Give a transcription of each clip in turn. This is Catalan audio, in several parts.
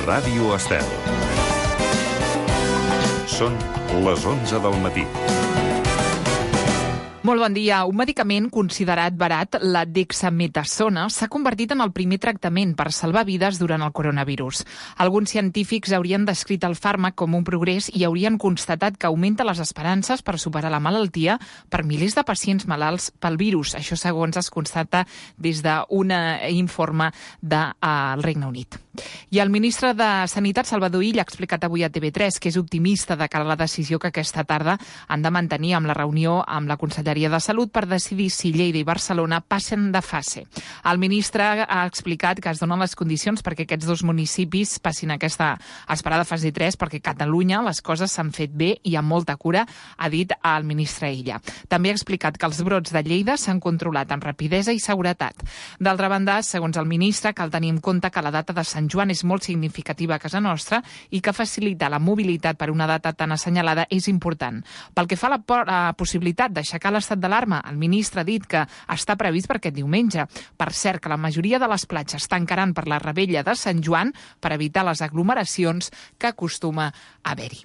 Ràdio Estel. Són les 11 del matí. Molt bon dia. Un medicament considerat barat, la dexametasona, s'ha convertit en el primer tractament per salvar vides durant el coronavirus. Alguns científics haurien descrit el fàrmac com un progrés i haurien constatat que augmenta les esperances per superar la malaltia per milers de pacients malalts pel virus. Això segons es constata des d'un informe del Regne Unit. I el ministre de Sanitat, Salvador Illa, ha explicat avui a TV3 que és optimista de cara a la decisió que aquesta tarda han de mantenir amb la reunió amb la Conselleria de Salut per decidir si Lleida i Barcelona passen de fase. El ministre ha explicat que es donen les condicions perquè aquests dos municipis passin aquesta esperada fase 3, perquè a Catalunya les coses s'han fet bé i amb molta cura, ha dit el ministre Illa. També ha explicat que els brots de Lleida s'han controlat amb rapidesa i seguretat. D'altra banda, segons el ministre, cal tenir en compte que la data de Sant Joan és molt significativa a casa nostra i que facilitar la mobilitat per una data tan assenyalada és important. Pel que fa a la possibilitat d'aixecar l'estat d'alarma, el ministre ha dit que està previst per aquest diumenge. Per cert, que la majoria de les platges tancaran per la revetlla de Sant Joan per evitar les aglomeracions que acostuma a haver-hi.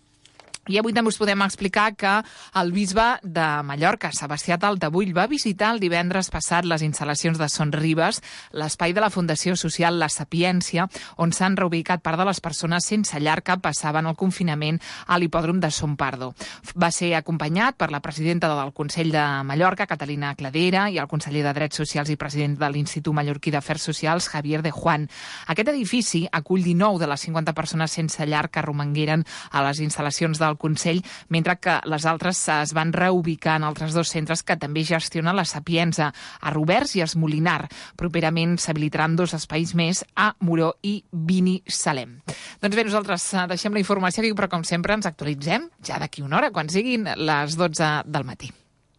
I avui també us podem explicar que el bisbe de Mallorca, Sebastià Taltabull, va visitar el divendres passat les instal·lacions de Son Ribes, l'espai de la Fundació Social La Sapiència, on s'han reubicat part de les persones sense llar que passaven el confinament a l'hipòdrom de Son Pardo. Va ser acompanyat per la presidenta del Consell de Mallorca, Catalina Cladera, i el conseller de Drets Socials i president de l'Institut Mallorquí d'Afers Socials, Javier de Juan. Aquest edifici acull 19 de les 50 persones sense llar que romangueren a les instal·lacions del Consell, mentre que les altres es van reubicar en altres dos centres que també gestiona la Sapienza, a Roberts i a Esmolinar. Properament s'habilitaran dos espais més a Moró i Binissalem. Doncs bé, nosaltres deixem la informació aquí, però com sempre ens actualitzem ja d'aquí una hora, quan siguin les 12 del matí.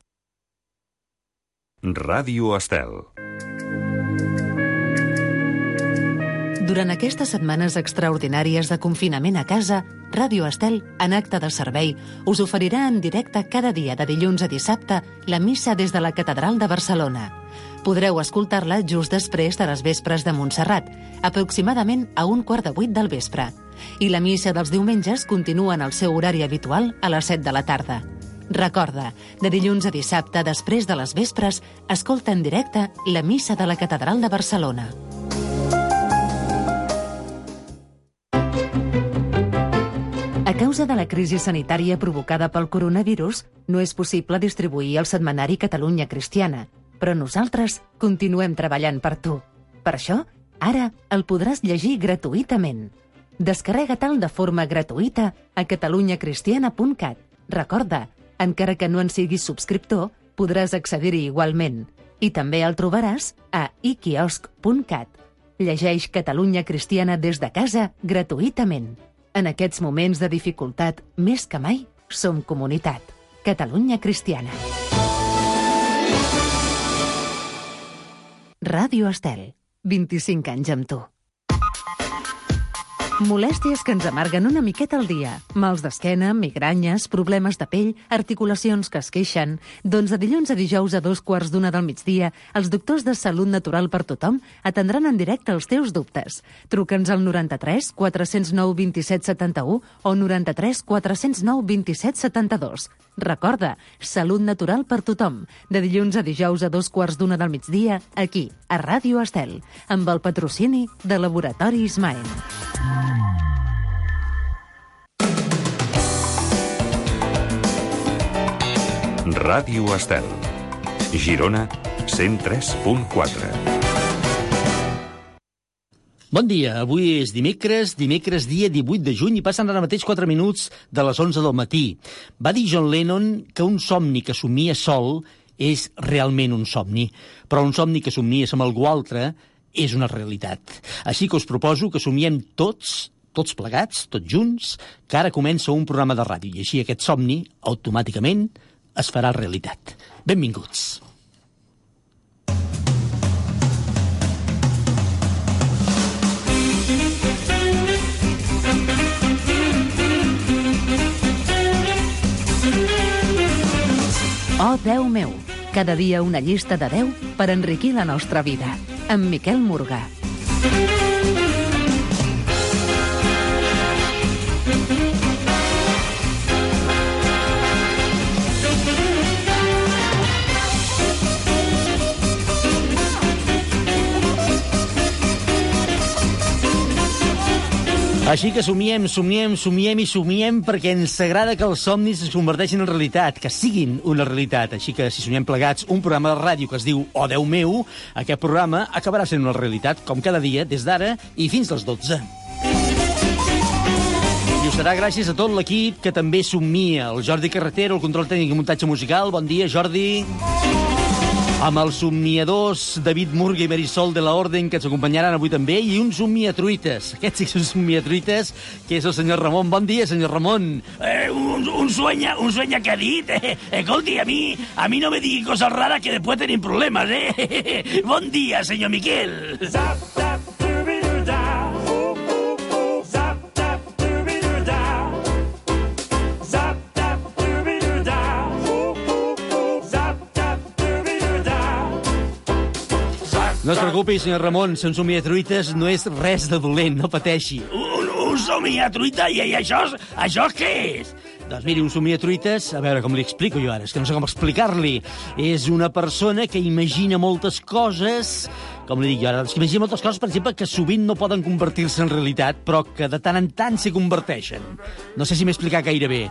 Ràdio Estel. Durant aquestes setmanes extraordinàries de confinament a casa, Ràdio Estel, en acte de servei, us oferirà en directe cada dia de dilluns a dissabte la missa des de la Catedral de Barcelona. Podreu escoltar-la just després de les vespres de Montserrat, aproximadament a 7:15 del vespre. I la missa dels diumenges continua en el seu horari habitual a les 7 de la tarda. Recorda, de dilluns a dissabte, després de les vespres, escolta en directe la missa de la Catedral de Barcelona. A causa de la crisi sanitària provocada pel coronavirus, no és possible distribuir el setmanari Catalunya Cristiana, però nosaltres continuem treballant per tu. Per això, ara el podràs llegir gratuïtament. Descarrega-te'l de forma gratuïta a catalunyacristiana.cat. Recorda, encara que no en siguis subscriptor, podràs accedir-hi igualment. I també el trobaràs a iquiosc.cat. Llegeix Catalunya Cristiana des de casa gratuïtament. En aquests moments de dificultat, més que mai, som comunitat. Catalunya Cristiana. Ràdio Estel. 25 anys amb tu. Molèsties que ens amarguen una miqueta al dia. Mals d'esquena, migranyes, problemes de pell, articulacions que es queixen. Doncs de dilluns a dijous a 2:15 del migdia, els doctors de Salut Natural per Tothom atendran en directe els teus dubtes. Truca'ns al 93 409 27 71 o 93 409 27 72. Recorda, Salut Natural per Tothom, de dilluns a dijous a 2:15 del migdia, aquí, a Ràdio Estel, amb el patrocini de Laboratori Ismael. Ràdio Estel. Girona, 103.4. Bon dia, avui és dimecres dia 18 de juny i passen ara mateix 4 minuts de les 11 del matí. Va dir John Lennon que un somni que somnia sol és realment un somni, però un somni que somnies amb algú altre és una realitat. Així que us proposo que somiem tots plegats, tots junts, que ara comença un programa de ràdio i així aquest somni, automàticament, es farà realitat. Benvinguts. Oh, Déu meu, cada dia una llista de 10 per enriquir la nostra vida. Amb Miquel Morgà. Així que somiem perquè ens agrada que els somnis es converteixin en realitat, que siguin una realitat. Així que si somiem plegats un programa de ràdio que es diu Oh, Déu meu, aquest programa acabarà sent una realitat, com cada dia, des d'ara i fins les 12. I ho serà gràcies a tot l'equip que també somnia. El Jordi Carretero, el control tècnic i muntatge musical. Bon dia, Jordi. Amb els somniadors David Murga i Marisol de la Orden, que ens acompanyaran avui també, i un somniatruites. Aquest sí que és un somniatruites, que és el senyor Ramon. Bon dia, senyor Ramon. Un sueña que ha dit. Escolti, a mi no me digui cosas raras que después tenim problemes, Bon dia, senyor Miquel. Zap, zap, dubiduda. Zap, zap, dubiduda. Zap, zap, dubiduda. Zap, zap, dubiduda. No es preocupi, senyor Ramon, ser un somniatruites no és res de dolent, no pateixi. Un somniatruita? I això què és? Doncs miri, un somniatruites, a veure com li explico jo ara, és que no sé com explicar-li. És una persona que imagina moltes coses, com li dic jo ara, que imagina moltes coses, per exemple, que sovint no poden convertir-se en realitat, però que de tant en tant se converteixen. No sé si m'he explicat gaire bé.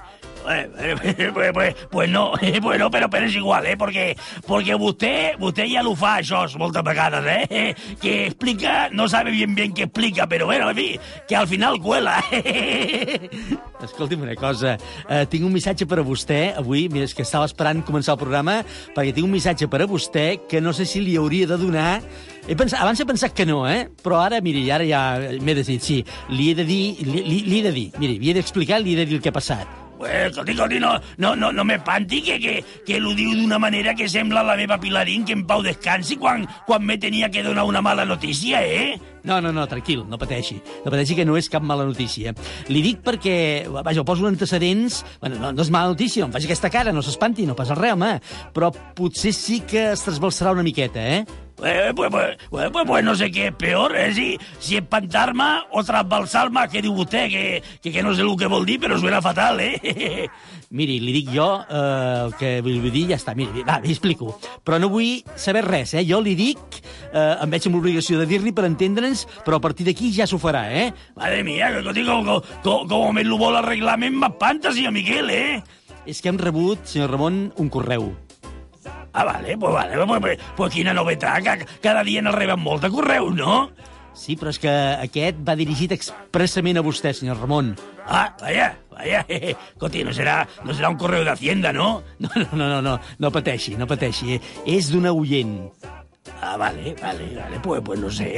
Pues no, pero es igual, porque usted ya lo fa això moltes vegades, que explica, no sabe bien que explica, pero bueno, en fi, que al final cuela. Escolti'm una cosa, tinc un missatge per a vostè, avui, mira, és que estava esperant començar el programa, perquè tinc un missatge per a vostè que no sé si li hauria de donar. Abans he pensat que no, però ara, miri, ara ja m'he decidit, sí, li he de dir, miri, li he d'explicar, li he de dir el que ha passat. Escolti, no m'espanti que l'ho diu d'una manera que sembla la meva Pilarín que en pau descansi quan me tenia que donar una mala notícia, No, tranquil, no pateixi. No pateixi que no és cap mala notícia. Li dic perquè, vaja, poso antecedents. Bueno, no és mala notícia, no em faci aquesta cara, no s'espanti, no passa res, home. Però potser sí que es trasbalsarà una miqueta, Pues no sé què és peor, si espantar-me o trasbalsar-me, que diu vostè, que no sé el que vol dir, però suena fatal, Miri, li dic jo el que vull dir, ja està, miri, va, li explico. Però no vull saber res, Jo li dic, em veig amb l'obligació de dir-li per entendre'ns, però a partir d'aquí ja s'ho farà, Madre mía, com me lo vol arreglar, m'espanta, senyor Miquel, És que hem rebut, senyor Ramon, un correu. Ah, vale, pues quina novetat, que cada dia n'en reben molt de correus, no? Sí, però és que aquest va dirigit expressament a vostè, senyor Ramon. Ah, vaya, escolti, no serà un correu d'Hacienda, no? No pateixi, és d'una oient. Ah, vale, pues no sé,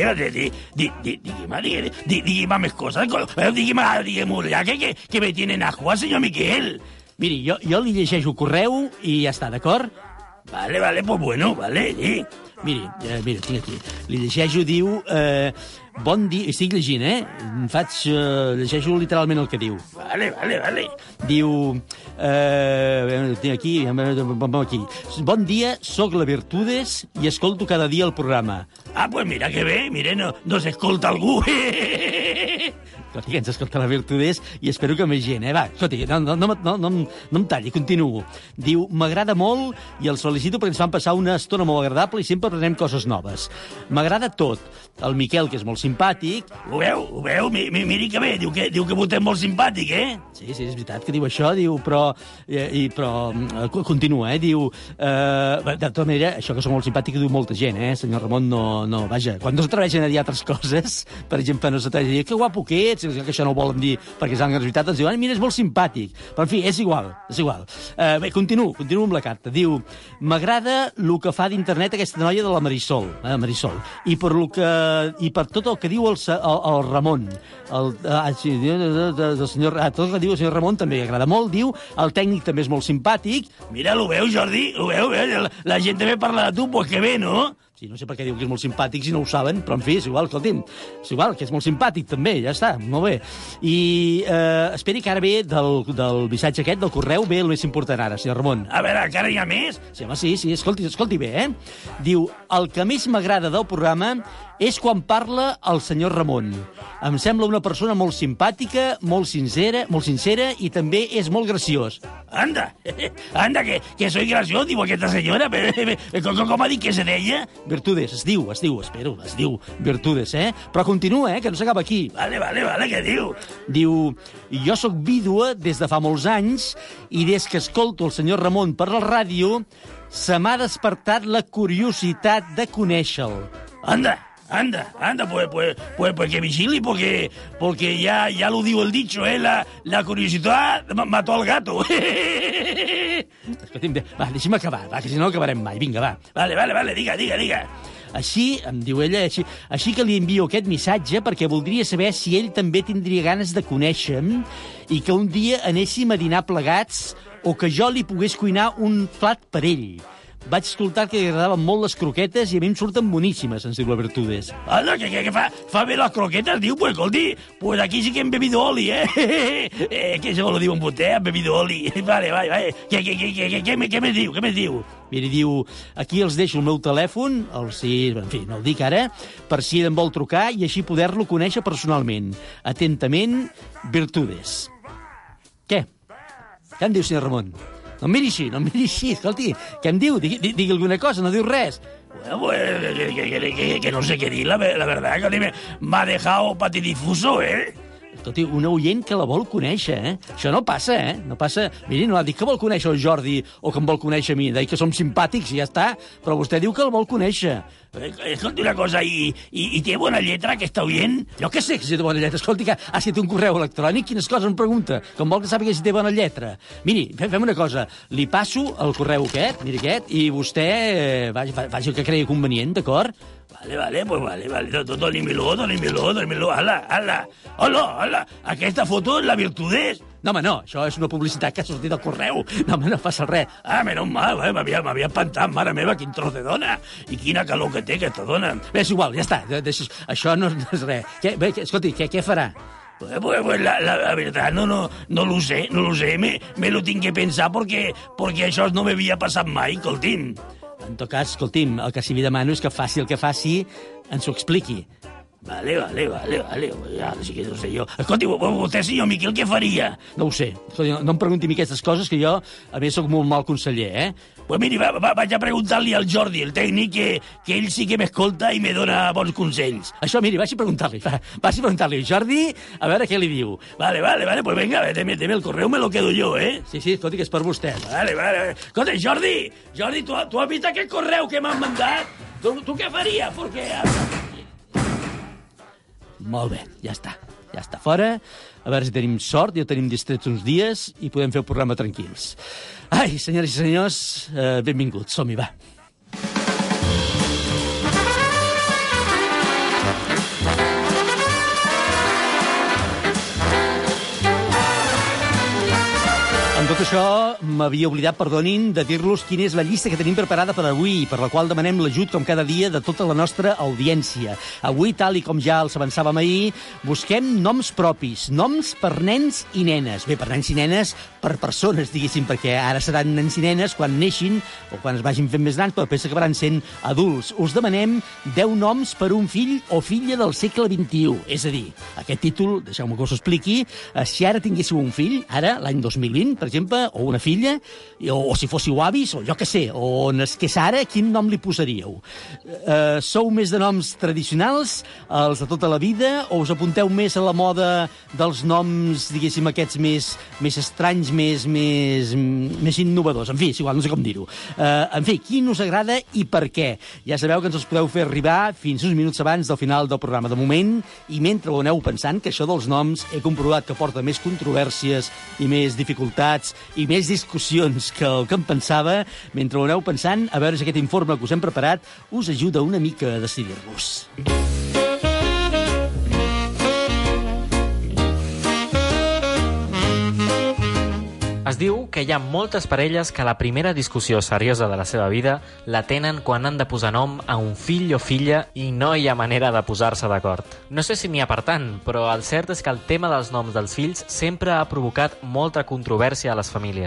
digui'm més coses, digui'm ja que me tienen agua, senyor Miquel. Miri, jo li llegeixo el correu i ja està, d'acord? Vale, pues bueno, vale, sí. Mira, tinc aquí. Li llegeixo, diu... bon dia... Estic llegint, llegeixo literalment el que diu. Vale. Diu... tinc aquí... Bon dia, soc la Virtudes i escolto cada dia el programa. Ah, pues mira que bé, no s'escolta algú. Escolti, que ens escolta la Virtudes i espero que més gent, Va, escolti, no em talli, continuo. Diu, m'agrada molt i els felicito perquè ens fan passar una estona molt agradable i sempre aprenem coses noves. M'agrada tot. El Miquel, que és molt simpàtic... Ho veu? Miri que bé, diu que vostè és molt simpàtic, Sí, és veritat que diu això, diu, però continua, diu... de tota manera, això que sóc molt simpàtic diu molta gent, senyor Ramon, no, vaja, quan no s'atreveixen a dir altres coses, per exemple, no s'atreveixen a dir que guapo que ets, que això no ho volen dir perquè és la veritat, ens diuen, mira, és molt simpàtic, però en fi, és igual. Bé, continuo amb la carta, diu, m'agrada el que fa d'internet aquesta noia de la Marisol, i per tot el que diu el Ramon, tot el que diu el senyor Ramon també li agrada molt, diu, el tècnic també és molt simpàtic. Mira, ho veu, Jordi? Ho veu? La gent també parla de tu, pues que bé, no? Sí, no sé per què diu que és molt simpàtic si no ho saben, però en fi, és igual, escolti'm, és igual, que és molt simpàtic també, ja està, molt bé. I esperi que ara ve del missatge aquest, del correu, ve el més important ara, senyor Ramon. A veure, encara hi ha més? Sí, home, sí, escolti bé, Diu, el que més m'agrada del programa és quan parla el senyor Ramon. Em sembla una persona molt simpàtica, molt sincera i també és molt graciós. Anda, que soy gracioso, diu aquesta senyora. Com ha dit que se deia? Virtudes, es diu Virtudes, Però continua, que no s'acaba aquí. Vale, què diu? Diu, jo sóc vídua des de fa molts anys i des que escolto el senyor Ramon per la ràdio se m'ha despertat la curiositat de conèixer-lo. Anda, pues que vigili, porque ya lo digo el dicho, la curiosidad mató al gato. Escolti'm, va, deixi'm acabar, que si no acabarem mai. Vinga, va. Vale, diga. Així, em diu ella, així que li envio aquest missatge perquè voldria saber si ell també tindria ganes de conèixer-me i que un dia anéssim a dinar plegats o que jo li pogués cuinar un plat per ell. Vaig escoltar que li agradaven molt les croquetes i a mi em surten boníssimes, ens diu la Virtudes. Anda, que fa bé les croquetes, diu? Pues, escolti, pues aquí sí que hem bebido oli, que això lo diuen vostè, hem bebido oli. Vale. Què més diu? Mira, diu, aquí els deixo el meu telèfon, no el dic ara, per si ell em vol trucar i així poder-lo conèixer personalment. Atentament, Virtudes. Què? Què em diu, senyor Ramon? No em miri així, escolti, què em diu? Digui alguna cosa, no diu res. Bueno, pues, que no sé què dir, la verdad, que m'ha dejado patidifuso, Escolti, un oient que la vol conèixer, Això no passa, No passa... Miri, no ha dit que vol conèixer el Jordi o que em vol conèixer a mi. Deia que som simpàtics i ja està. Però vostè diu que el vol conèixer. Escolti una cosa, i té bona lletra, aquesta oient? Jo què sé que si té bona lletra. Escolti, que ha escrit un correu electrònic, quines coses em pregunta? Com vol que sàpiga si té bona lletra? Miri, fem una cosa. Li passo el correu aquest, i vostè faci el que cregui convenient, d'acord? Vale, dónimelo, Hola, aquesta foto és la Virtudes? No, home, no, això és una publicitat que ha sortit del correu. No, home, no passa res. Menos mal, m'havia espantat, mare meva, quin tros de dona. I quina calor que té aquesta dona. Bé, és igual, ja està, això no és res. Escolti, què farà? Pues la verdad no lo sé, me lo tinc que pensar porque això no m'havia passat mai, escolti'm. En tot cas, escolti'm, el que sí li demano és que faci el que faci, ens ho expliqui. Vale, ja sí que no sé jo. Escolti, vostè, senyor Miquel, què faria? No ho sé. Escolti, no em pregunti a mi aquestes coses, que jo, a més, sóc molt mal conseller, Pues miri, vaig a preguntar-li al Jordi, el tècnic, que ell sí que m'escolta i me dona bons consells. Això, miri, vagi a preguntar-li. Jordi, a veure què li diu. Vale, pues venga, deme el correu, me lo quedo yo, Sí, escolti, que és per vostè. Vale. Escolta, Jordi, tu has vist aquest correu que m'han mandat? Tu què faries? Perquè... Molt bé, ja està fora. A veure si tenim sort, ja tenim distrets uns dies i podem fer el programa tranquils. Ai, senyores i senyors, benvinguts, som-hi, va. Amb tot això, m'havia oblidat, perdonin, de dir-los quina és la llista que tenim preparada per avui, per la qual demanem l'ajut, com cada dia, de tota la nostra audiència. Avui, tal i com ja els avançàvem ahir, busquem noms propis, noms per nens i nenes. Bé, per nens i nenes, per persones, diguéssim, perquè ara seran nens i nenes quan neixin o quan es vagin fent més grans, però després acabaran sent adults. Us demanem 10 noms per un fill o filla del segle XXI. És a dir, aquest títol, deixeu-me que us ho expliqui, si ara tinguéssiu un fill, ara, l'any 2020, per exemple, o una filla, o si fóssiu avis, o jo què sé, o nasqués ara, quin nom li posaríeu? Sou més de noms tradicionals, els de tota la vida, o us apunteu més a la moda dels noms, diguéssim, aquests més estranys, més innovadors? En fi, és igual, no sé com dir-ho. En fi, quin us agrada i per què? Ja sabeu que ens els podeu fer arribar fins uns minuts abans del final del programa. De moment, i mentre ho aneu pensant, que això dels noms he comprovat que porta més controvèrsies i més dificultats i més discussions que el que em pensava. Mentre ho aneu pensant, a veure si aquest informe que us hem preparat us ajuda una mica a decidir-vos. Es diu que hi ha moltes parelles que la primera discussió seriosa de la seva vida la tenen quan han de posar nom a un fill o filla i no hi ha manera de posar-se d'acord. No sé si n'hi ha per tant, però el cert és que el tema dels noms dels fills sempre ha provocat molta controvèrsia a les famílies.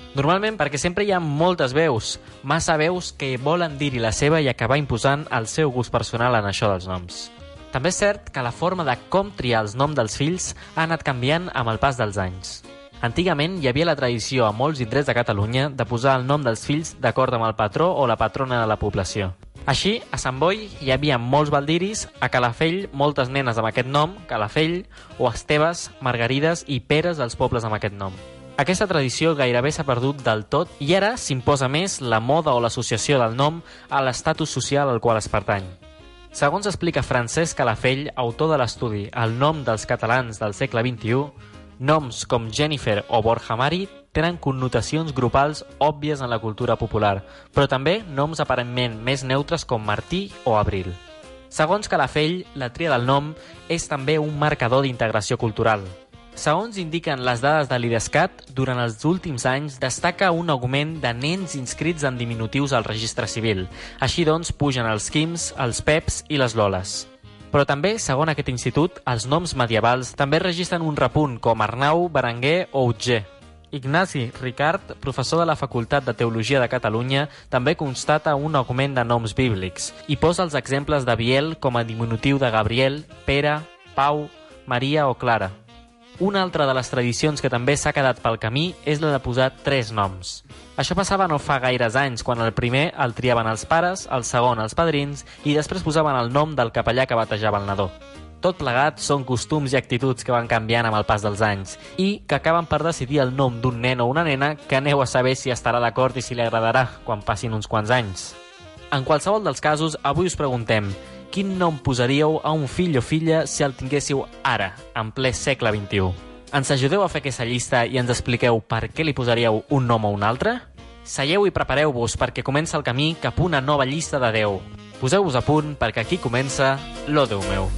Normalment perquè sempre hi ha moltes veus, massa veus que volen dir-hi la seva i acabar imposant el seu gust personal en això dels noms. També és cert que la forma de com triar els noms dels fills ha anat canviant amb el pas dels anys. Antigament hi havia la tradició a molts indrets de Catalunya de posar el nom dels fills d'acord amb el patró o la patrona de la població. Així, a Sant Boi hi havia molts baldiris, a Calafell moltes nenes amb aquest nom, Calafell, o Esteves, Margarides i Peres dels pobles amb aquest nom. Aquesta tradició gairebé s'ha perdut del tot i ara s'imposa més la moda o l'associació del nom a l'estatus social al qual es pertany. Segons explica Francesc Calafell, autor de l'estudi El nom dels catalans del segle XXI, noms com Jennifer o Borja Mari tenen connotacions grupals òbvies en la cultura popular, però també noms aparentment més neutres com Martí o Abril. Segons Calafell, la tria del nom és també un marcador d'integració cultural. Segons indiquen les dades de l'IDESCAT, durant els últims anys destaca un augment de nens inscrits en diminutius al registre civil. Així doncs, pugen els Quims, els Peps i les Loles. Però també, segons aquest institut, els noms medievals també registren un repunt com Arnau, Berenguer o Utger. Ignasi Ricard, professor de la Facultat de Teologia de Catalunya, també constata un augment de noms bíblics i posa els exemples de Biel com a diminutiu de Gabriel, Pere, Pau, Maria o Clara. Una altra de les tradicions que també s'ha quedat pel camí és la de posar 3 noms. Això passava no fa gaires anys, quan el primer el triaven els pares, el segon els padrins i després posaven el nom del capellà que batejava el nadó. Tot plegat són costums i actituds que van canviant amb el pas dels anys i que acaben per decidir el nom d'un nen o una nena que aneu a saber si estarà d'acord i si li agradarà quan passin uns quants anys. En qualsevol dels casos, avui us preguntem: quin nom posaríeu a un fill o filla si el tinguéssiu ara, en ple segle XXI? Ens ajudeu a fer aquesta llista i ens expliqueu per què li posaríeu un nom o un altre? Seieu i prepareu-vos perquè comença el camí cap a una nova llista de 10. Poseu-vos a punt perquè aquí comença l'O Déu meu.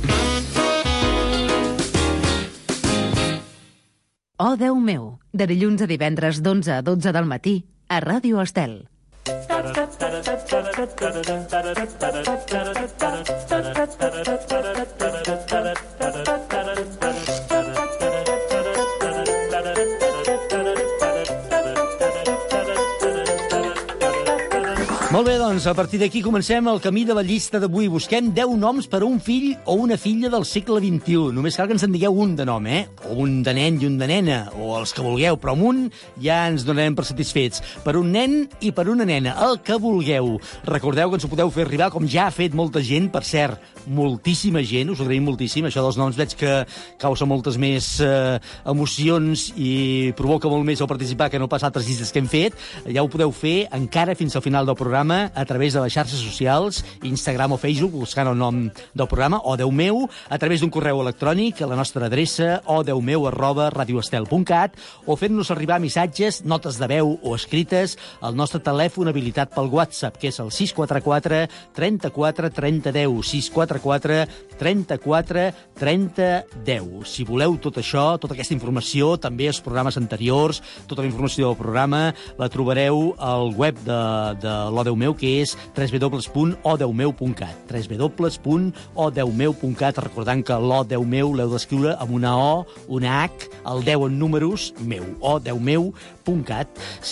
Oh, Déu meu, de dilluns a divendres d'11 a 12 del matí a Ràdio Estel. Molt bé, doncs, a partir d'aquí comencem el camí de la llista d'avui. Busquem 10 noms per a un fill o una filla del segle XXI. Només cal que ens en digueu un de nom, O un de nen i un de nena, o els que vulgueu, però amb un ja ens donarem per satisfets. Per un nen i per una nena, el que vulgueu. Recordeu que ens ho podeu fer arribar, com ja ha fet molta gent, per cert, moltíssima gent, us ho agraïm moltíssim. Això dels noms veig que causa moltes més emocions i provoca molt més el participar que no pas altres llistes que hem fet. Ja ho podeu fer encara fins al final del programa a través de les xarxes socials, Instagram o Facebook, buscant el nom del programa, O Déu meu, a través d'un correu electrònic a la nostra adreça odeumeu@radioestel.cat o fent-nos arribar missatges, notes de veu o escrites al nostre telèfon habilitat pel WhatsApp, que és el 644 34 30 10, 644 34 30 10. Si voleu tot això, tota aquesta informació, també els programes anteriors, tota la informació del programa, la trobareu al web de l'O Déu meu, que és www.odeumeu.cat, www.odeumeu.cat, recordant que l'O Déu meu l'heu d'escriure amb una O, una H, el 10 en números, meu, odeumeu.cat.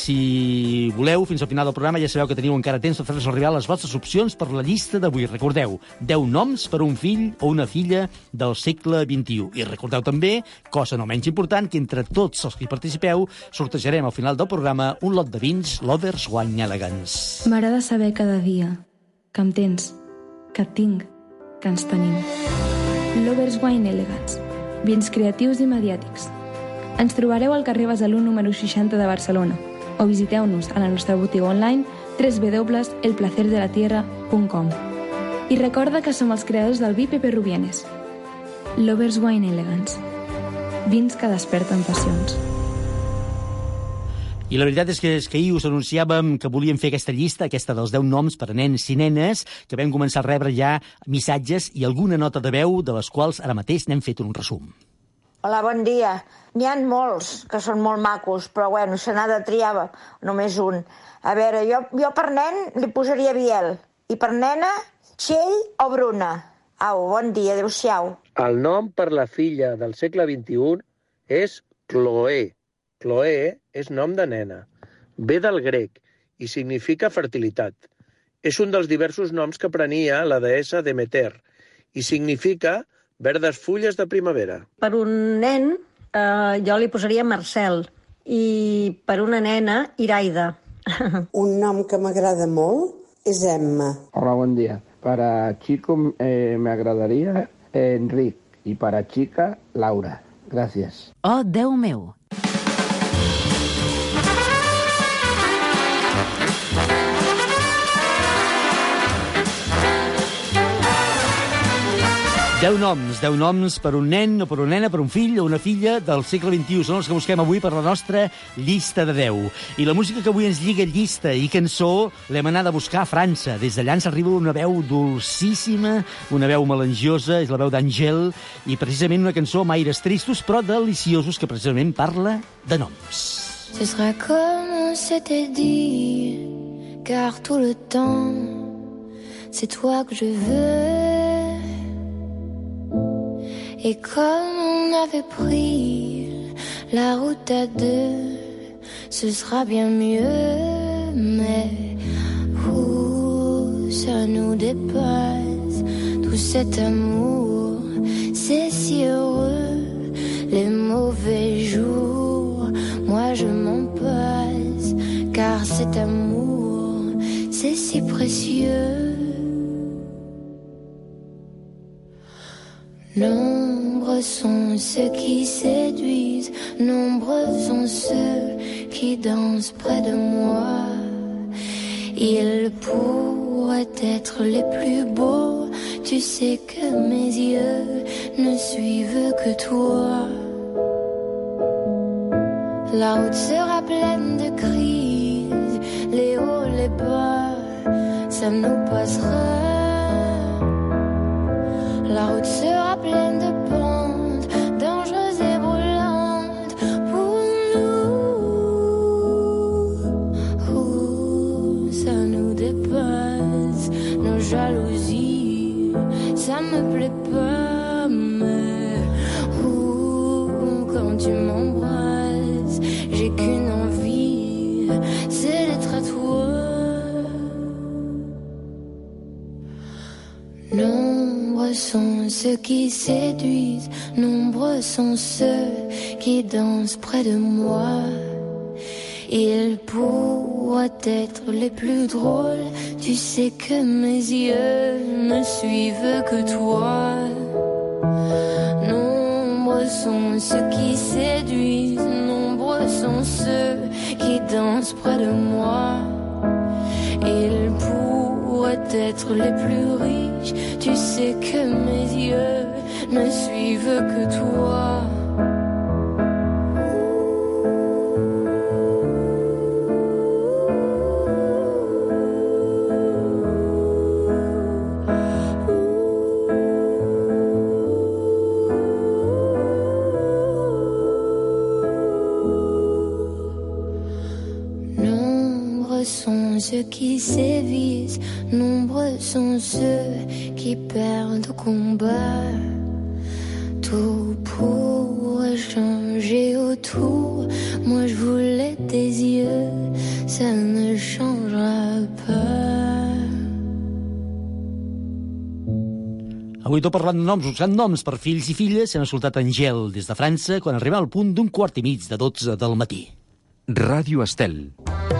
Si voleu, fins al final del programa ja sabeu que teniu encara temps de fer-nos arribar les vostres opcions per la llista d'avui. Recordeu, 10 noms per un fill o una filla del segle XXI. I recordeu també, cosa no menys important, que entre tots els que hi participeu sortejarem al final del programa un lot de vins Lovers Wine Elegance. M'agrada saber cada dia que em tens, que et tinc, que ens tenim. Lovers Wine Elegance. Vins creatius i mediàtics. Ens trobareu al carrer Besalú número 60 de Barcelona o visiteu-nos a la nostra botiga online www.elplacerdelatierra.com. I recorda que som els creadors del vi Pepe Rubienes. Lovers Wine Elegance. Vins que desperten passions. I la veritat és que ahir us anunciàvem que volíem fer aquesta llista, aquesta dels 10 noms per a nens i nenes, que vam començar a rebre ja missatges i alguna nota de veu, de les quals ara mateix n'hem fet un resum. Hola, bon dia. N'hi ha molts que són molt macos, però bueno, se n'ha de triar només un. A veure, jo per nen li posaria Biel, i per nena, Txell o Bruna. Au, bon dia, adéu-siau. El nom per la filla del segle XXI és Chloé. Chloé és nom de nena. Ve del grec i significa fertilitat. És un dels diversos noms que prenia la deessa Demeter i significa verdes fulles de primavera. Per un nen jo li posaria Marcel i per una nena Iraida. Un nom que m'agrada molt és Emma. Hola, buen día. Para chico me agradaría Enric y para chica Laura. Gracias. Oh, Déu meu! Deu noms per un nen o per una nena, per un fill o una filla del segle XXI. Són els que busquem avui per la nostra llista de 10. I la música que avui ens lliga llista i cançó l'hem anat a buscar a França. Des d'allà ens arriba una veu dolcíssima, una veu melangiosa, és la veu d'Angèle, i precisament una cançó amb aires tristos però deliciosos que precisament parla de noms. Ce sera comme on s'était dit, car tout le temps, c'est toi que je veux. Et comme on avait pris la route à deux, ce sera bien mieux, mais ça nous dépasse, tout cet amour, c'est si heureux, les mauvais jours, moi je m'en passe, car cet amour, c'est si précieux. Nombreux sont ceux qui séduisent, nombreux sont ceux qui dansent près de moi. Ils pourraient être les plus beaux, tu sais que mes yeux ne suivent que toi. La route sera pleine de crises, les hauts, les bas, ça nous passera. La route sera pleine de pentes, dangereuses et brûlantes pour nous. Ça nous dépasse, nos jalousies, ça me plaît pas, mais quand tu m'embrasses, j'ai qu'une envie, c'est d'être à toi. Nombreux sont ceux qui séduisent, nombreux sont ceux qui dansent près de moi. Ils pourraient être les plus drôles, tu sais que mes yeux ne suivent que toi. Nombreux sont ceux qui séduisent, nombreux sont ceux qui dansent près de moi. Ils pourraient être les plus riches, tu sais que mes yeux ne suivent que toi. Nombreux sont ceux qui sévissent, nombreux sont ceux qui perdent au combat. Tout pourrait changer autour, moi je voulais tes yeux, ça ne changera pas. Avui tot parlant de noms, buscant noms per fills i filles, hem escoltat Angèle des de França quan arriba al punt d'un 1:15 de 12 del matí. Ràdio Estel.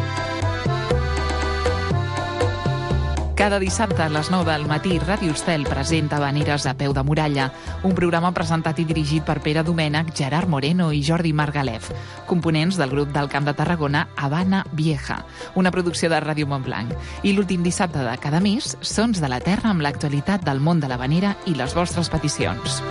Cada dissabte a les 9 del matí, Ràdio Estel presenta Habaneres a peu de muralla, un programa presentat i dirigit per Pere Domènech, Gerard Moreno i Jordi Margalef, components del grup del Camp de Tarragona Habana Vieja, una producció de Ràdio Montblanc. I l'últim dissabte de cada mes, Sons de la Terra amb l'actualitat del món de l'habanera i les vostres peticions.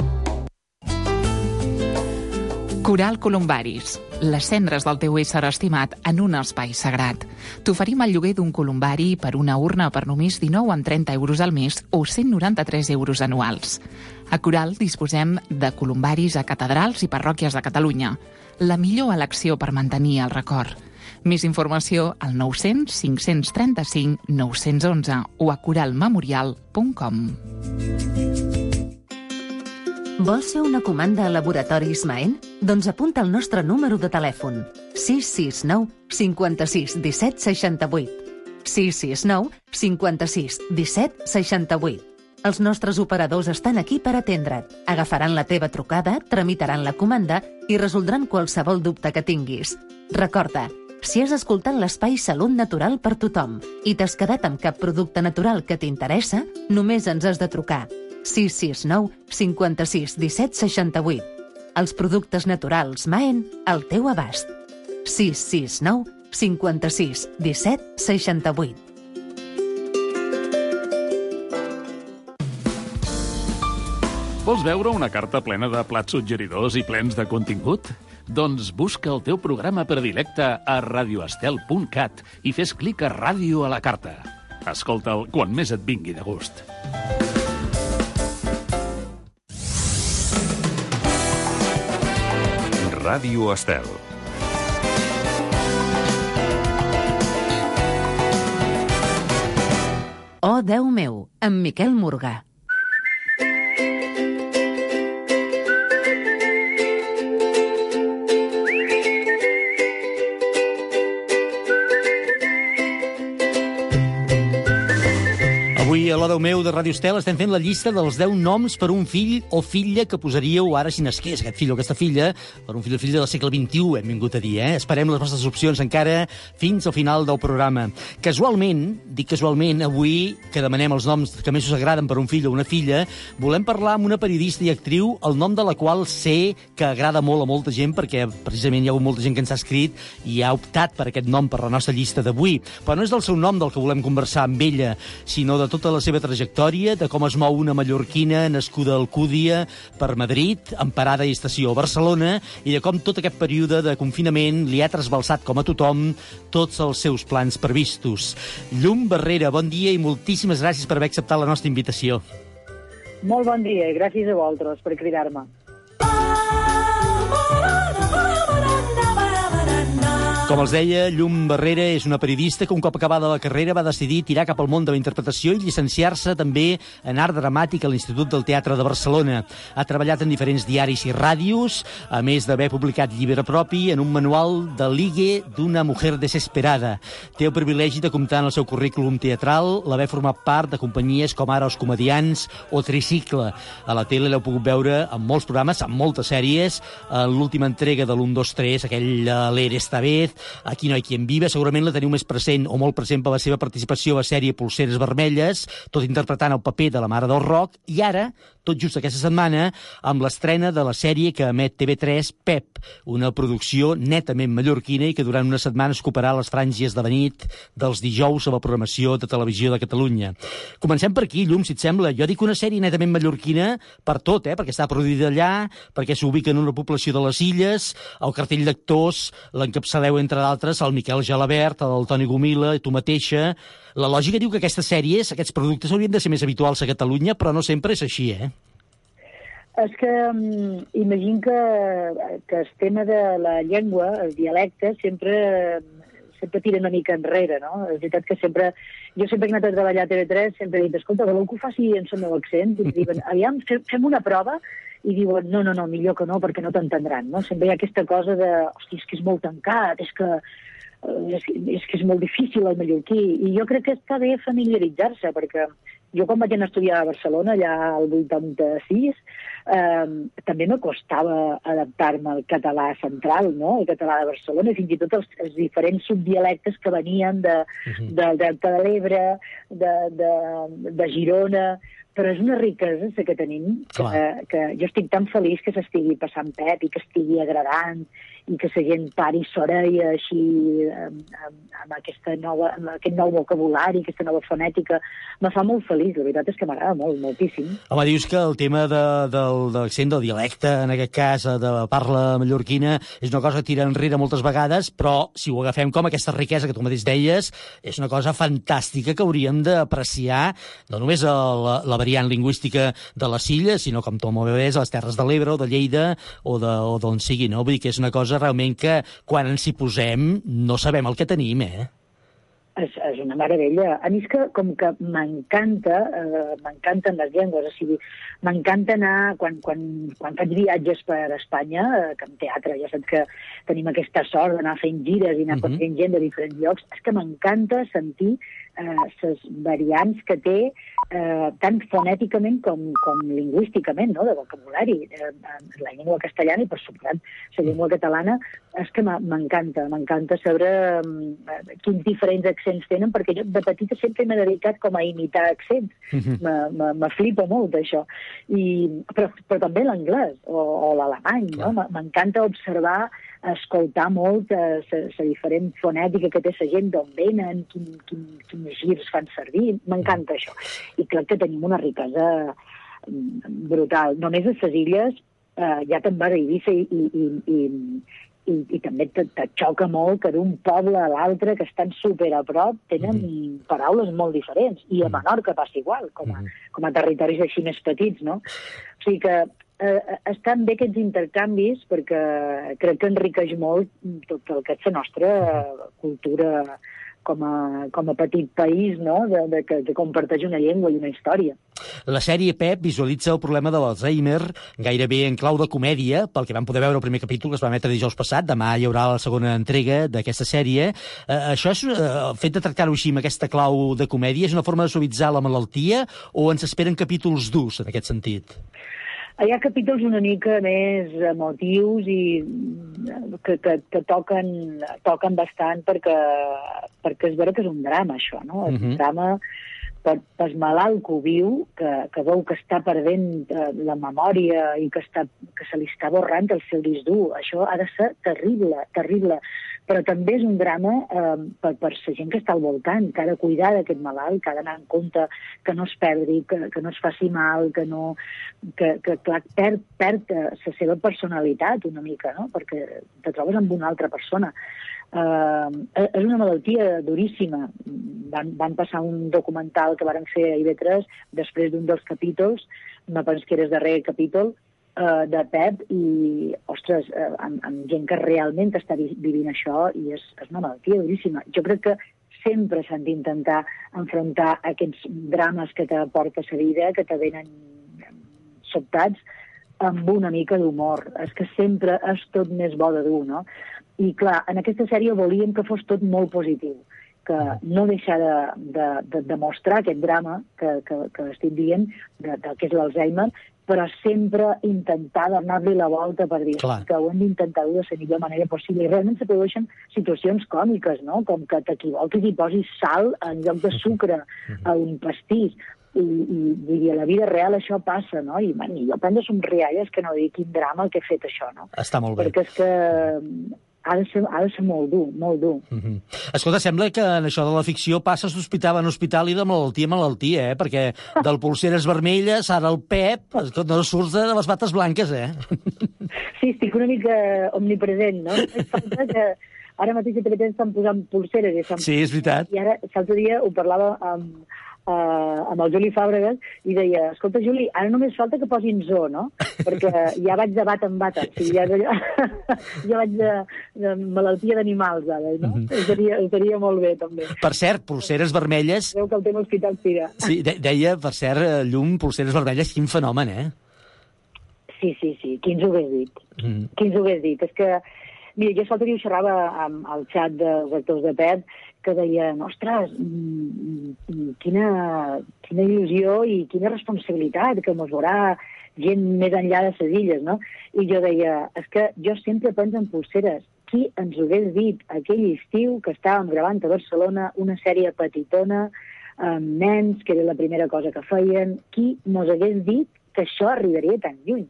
Coral Columbaris, les cendres del teu ésser estimat en un espai sagrat. T'oferim el lloguer d'un columbari per una urna per només 19,30 euros al mes o 193 euros anuals. A Coral disposem de columbaris a catedrals i parròquies de Catalunya. La millor elecció per mantenir el record. Més informació al 900 535 911 o a coralmemorial.com. Vols fer una comanda a Laboratoris Maen? Doncs apunta el nostre número de telèfon: 669 56 17 68. 669 56 17 68. Els nostres operadors estan aquí per atendre't. Agafaran la teva trucada, tramitaran la comanda i resoldran qualsevol dubte que tinguis. Recorda, si has escoltat l'espai Salut Natural per tothom i t'has quedat amb cap producte natural que t'interessa, només ens has de trucar. 669 56 17 68. Els productes naturals Maen al teu abast. 669 56 17 68. Vols veure una carta plena de plats suggeridors i plens de contingut? Doncs busca el teu programa predilecte a radioestel.cat i fes clic a Ràdio a la carta. Escolta'l quan més et vingui de gust. Ràdio Estel. Oh, Déu meu, amb Miquel Morgà. Avui a l'O Déu meu de Ràdio Estel estem fent la llista dels 10 noms per un fill o filla que posaríeu ara si nasqués aquest fill o aquesta filla, per un fill o filla del segle XXI, hem vingut a dir, Esperem les vostres opcions encara fins al final del programa. Casualment, dic casualment, avui que demanem els noms que més us agraden per un fill o una filla, volem parlar amb una periodista i actriu, el nom de la qual sé que agrada molt a molta gent, perquè precisament hi ha hagut molta gent que ens ha escrit i ha optat per aquest nom per la nostra llista d'avui. Però no és del seu nom del que volem conversar amb ella, sinó de tota la seva trajectòria, de com es mou una mallorquina nascuda a Alcúdia per Madrid, amb parada i estació a Barcelona, i de com tot aquest període de confinament li ha trasbalsat, com a tothom, tots els seus plans previstos. Llum Barrera, bon dia i moltíssimes gràcies per haver acceptat la nostra invitació. Molt bon dia i gràcies a vosaltres per cridar-me. Com els deia, Llum Barrera és una periodista que un cop acabada la carrera va decidir tirar cap al món de la interpretació i llicenciar-se també en art dramàtic a l'Institut del Teatre de Barcelona. Ha treballat en diferents diaris i ràdios, a més d'haver publicat llibre propi en un manual de ligue d'una mujer desesperada. Té el privilegi de comptar en el seu currículum teatral l'haver format part de companyies com ara Els Comediants o Tricicle. A la tele l'heu pogut veure en molts programes, en moltes sèries, en l'última entrega de l'1, 2, 3, aquell L'Ere esta vez, Aquí no hi quien vive, segurament la teniu més present o molt present per la seva participació a la sèrie Polseres Vermelles, tot interpretant el paper de la mare del rock, i ara, tot just aquesta setmana, amb l'estrena de la sèrie que emet TV3, Pep, una producció netament mallorquina i que durant una setmana es ocuparà les fràngies de la nit dels dijous a la programació de Televisió de Catalunya. Comencem per aquí, Llum, si et sembla. Jo dic una sèrie netament mallorquina per tot, perquè està produïda allà, perquè s'ubica en una població de les Illes, el cartell d'actors l'encapçaleu, entre d'altres, el Miquel Gelabert, el Toni Gomila i tu mateixa. La lògica diu que aquestes sèries, aquests productes, haurien de ser més habituals a Catalunya, però no sempre és així, És que imagino que el tema de la llengua, el dialecte, sempre tira una mica enrere, no? És veritat que jo sempre he anat a treballar a TV3, sempre he dit, escolta, voleu que ho faci en el meu accent? I diuen, aviam, fem una prova, i diuen, no, millor que no, perquè no t'entendran, no? Sempre hi ha aquesta cosa de, hosti, és que és molt tancat, és que és molt difícil el mallorquí, i jo crec que està bé familiaritzar-se, perquè jo quan vaig anar a estudiar a Barcelona, allà al 86, també me costava adaptar-me al català central, no? El català de Barcelona, i fins i tot els diferents subdialectes que venien del Delta de l'Ebre, de Girona, però és una riquesa que tenim, que jo estic tan feliç que s'estigui passant Pep i que estigui agradant i que la gent pari s'oreia així amb aquest nou vocabulari, aquesta nova fonètica. Me fa molt feliç, la veritat és que m'agrada molt, moltíssim. Home, dius que el tema de l'accent, del dialecte, en aquest cas, de parla mallorquina, és una cosa que tira enrere moltes vegades, però si ho agafem com aquesta riquesa que tu mateix deies, és una cosa fantàstica que hauríem d'apreciar, no només la variant lingüística de les Illes, sinó com tu molt bé ves, a les Terres de l'Ebre o de Lleida o d'on sigui, no? Vull dir que és una cosa realment que quan ens hi posem no sabem el que tenim, És una meravella. A mi és que, com que m'encanten les llengües, o sigui, m'encanta anar, quan faig viatges per Espanya, que en teatre ja saps que tenim aquesta sort d'anar fent gires i anar coneixent gent de diferents llocs, és que m'encanta sentir les variants que té tant fonèticament com lingüísticament, no?, de vocabulari. La llengua castellana i, per suposat, la llengua catalana, és que m'encanta saber quins diferents accents tenen, perquè jo de petita sempre m'he dedicat com a imitar accents. Me flipa molt, això. Però també l'anglès o l'alemany, no? M'encanta observar, escoltar molt la diferent fonètica que té la gent, d'on venen, quins girs fan servir. M'encanta això. I clar que tenim una riquesa brutal. Només a les illes ja te'n vas a Eivissa i també te xoca molt que d'un poble a l'altre, que estan super a prop, tenen paraules molt diferents. I a Menorca passa igual, com a territoris així més petits, no? O sigui que estan bé aquests intercanvis, perquè crec que enriqueix molt tot el que és la nostra cultura com a petit país, no?, que comparteix una llengua i una història. La sèrie, Pep, visualitza el problema de l'Alzheimer gairebé en clau de comèdia, pel que vam poder veure el primer capítol que es va emetre dijous passat. Demà hi haurà la segona entrega d'aquesta sèrie. Això és, el fet de tractar-ho així amb aquesta clau de comèdia, és una forma de suavitzar la malaltia o ens esperen capítols durs en aquest sentit? Hi ha capítols una mica més emotius i que toquen bastant perquè és vera que és un drama, això, no? És un drama pel malalt que ho viu, que veu que està perdent la memòria i que se li està borrant el seu disc dur. Això ha de ser terrible, terrible. Però també és un drama per la gent que està al voltant, que ha de cuidar d'aquest malalt, que ha d'anar en compte que no es perdi, que no es faci mal, que clar, perd la seva personalitat una mica, no?, perquè te trobes amb una altra persona. És una malaltia duríssima. Van passar un documental que varen fer a IB3 després d'un dels capítols, me penso que era el darrer capítol, de Pep, i, ostres, amb gent que realment està vivint això, i és una malaltia duríssima. Jo crec que sempre s'han d'intentar enfrontar aquests drames que te porta la vida, que te venen sobtats, amb una mica d'humor. És que sempre és tot més bo de dur, no? I, clar, en aquesta sèrie volíem que fos tot molt positiu, que no deixar de demostrar aquest drama que estic dient, del que és l'Alzheimer, però sempre intentar donar-li la volta per dir que ho hem d'intentar de la millor manera possible. I realment se produeixen situacions còmiques, no?, com que t'equivoquis i posis sal en lloc de sucre a un pastís. I a la vida real això passa, no? I jo penso somrialles que no dic quin drama que he fet això, no? Està molt bé. Perquè és que ha de ser molt dur, molt dur. Escolta, sembla que en això de la ficció passes d'hospital en hospital i de malaltia en malaltia, perquè del polseres vermelles, ara el Pep, no surts de les bates blanques, Sí, estic una mica omnipresent, no? Falta que ara mateix a TV3 estan posant polseres. Sí, és veritat. I ara, l'altre dia, ho parlava amb el Juli Fàbregas i deia, escolta, Juli, ara només falta que posin zoo, no? Perquè ja vaig de bata en bata. O sigui, ja vaig de malaltia d'animals, ara, no? Estaria molt bé, també. Per cert, polseres vermelles... Creu que el tema hospital tira. Sí, deia, per cert, Llum, polseres vermelles, quin fenomen, Sí, qui ens ho hagués dit? Qui ens ho hagués dit? És que, mira, jo l'altre dia ho xerrava al xat dels actors de Pep, que deien, ostres, quina il·lusió i quina responsabilitat, que mos veurà gent més enllà de les illes, no? I jo deia, és que jo sempre penso en polseres. Qui ens ho hagués dit aquell estiu que estàvem gravant a Barcelona una sèrie petitona amb nens, que era la primera cosa que feien? Qui mos hagués dit que això arribaria tan lluny?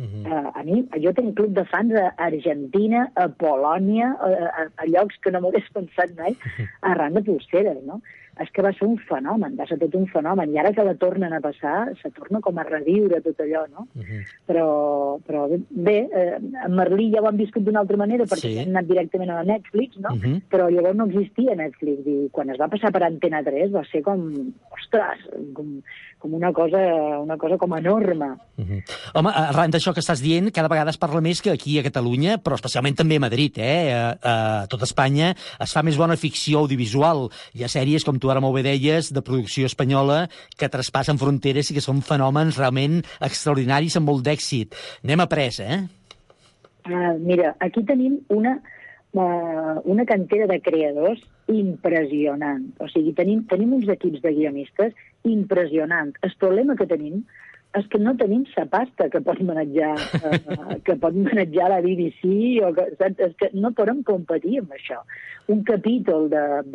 Jo tinc club de fans a Argentina, a Polònia, a llocs que no m'hagués pensat mai, arran de polseres, no? és que va ser un fenomen, va ser tot un fenomen, i ara que la tornen a passar, se torna com a reviure tot allò, no? Però bé, en Merlí ja ho han viscut d'una altra manera, perquè han anat directament a Netflix, no? Però llavors no existia Netflix, i quan es va passar per Antena 3 va ser com, ostres, com una cosa com enorme. Home, arran d'això que estàs dient, cada vegada es parla més que aquí a Catalunya, però especialment també a Madrid, a tot Espanya, es fa més bona ficció audiovisual. Hi ha sèries, com tu ara molt bé deies, de producció espanyola, que traspassen fronteres i que són fenòmens realment extraordinaris amb molt d'èxit. Anem a pressa, Mira, aquí tenim una cantera de creadors impressionant. O sigui, tenim uns equips de guionistes impressionant. El problema que tenim és que no tenim la pasta que pot manejar la BBC, és que no podem competir amb això. Un capítol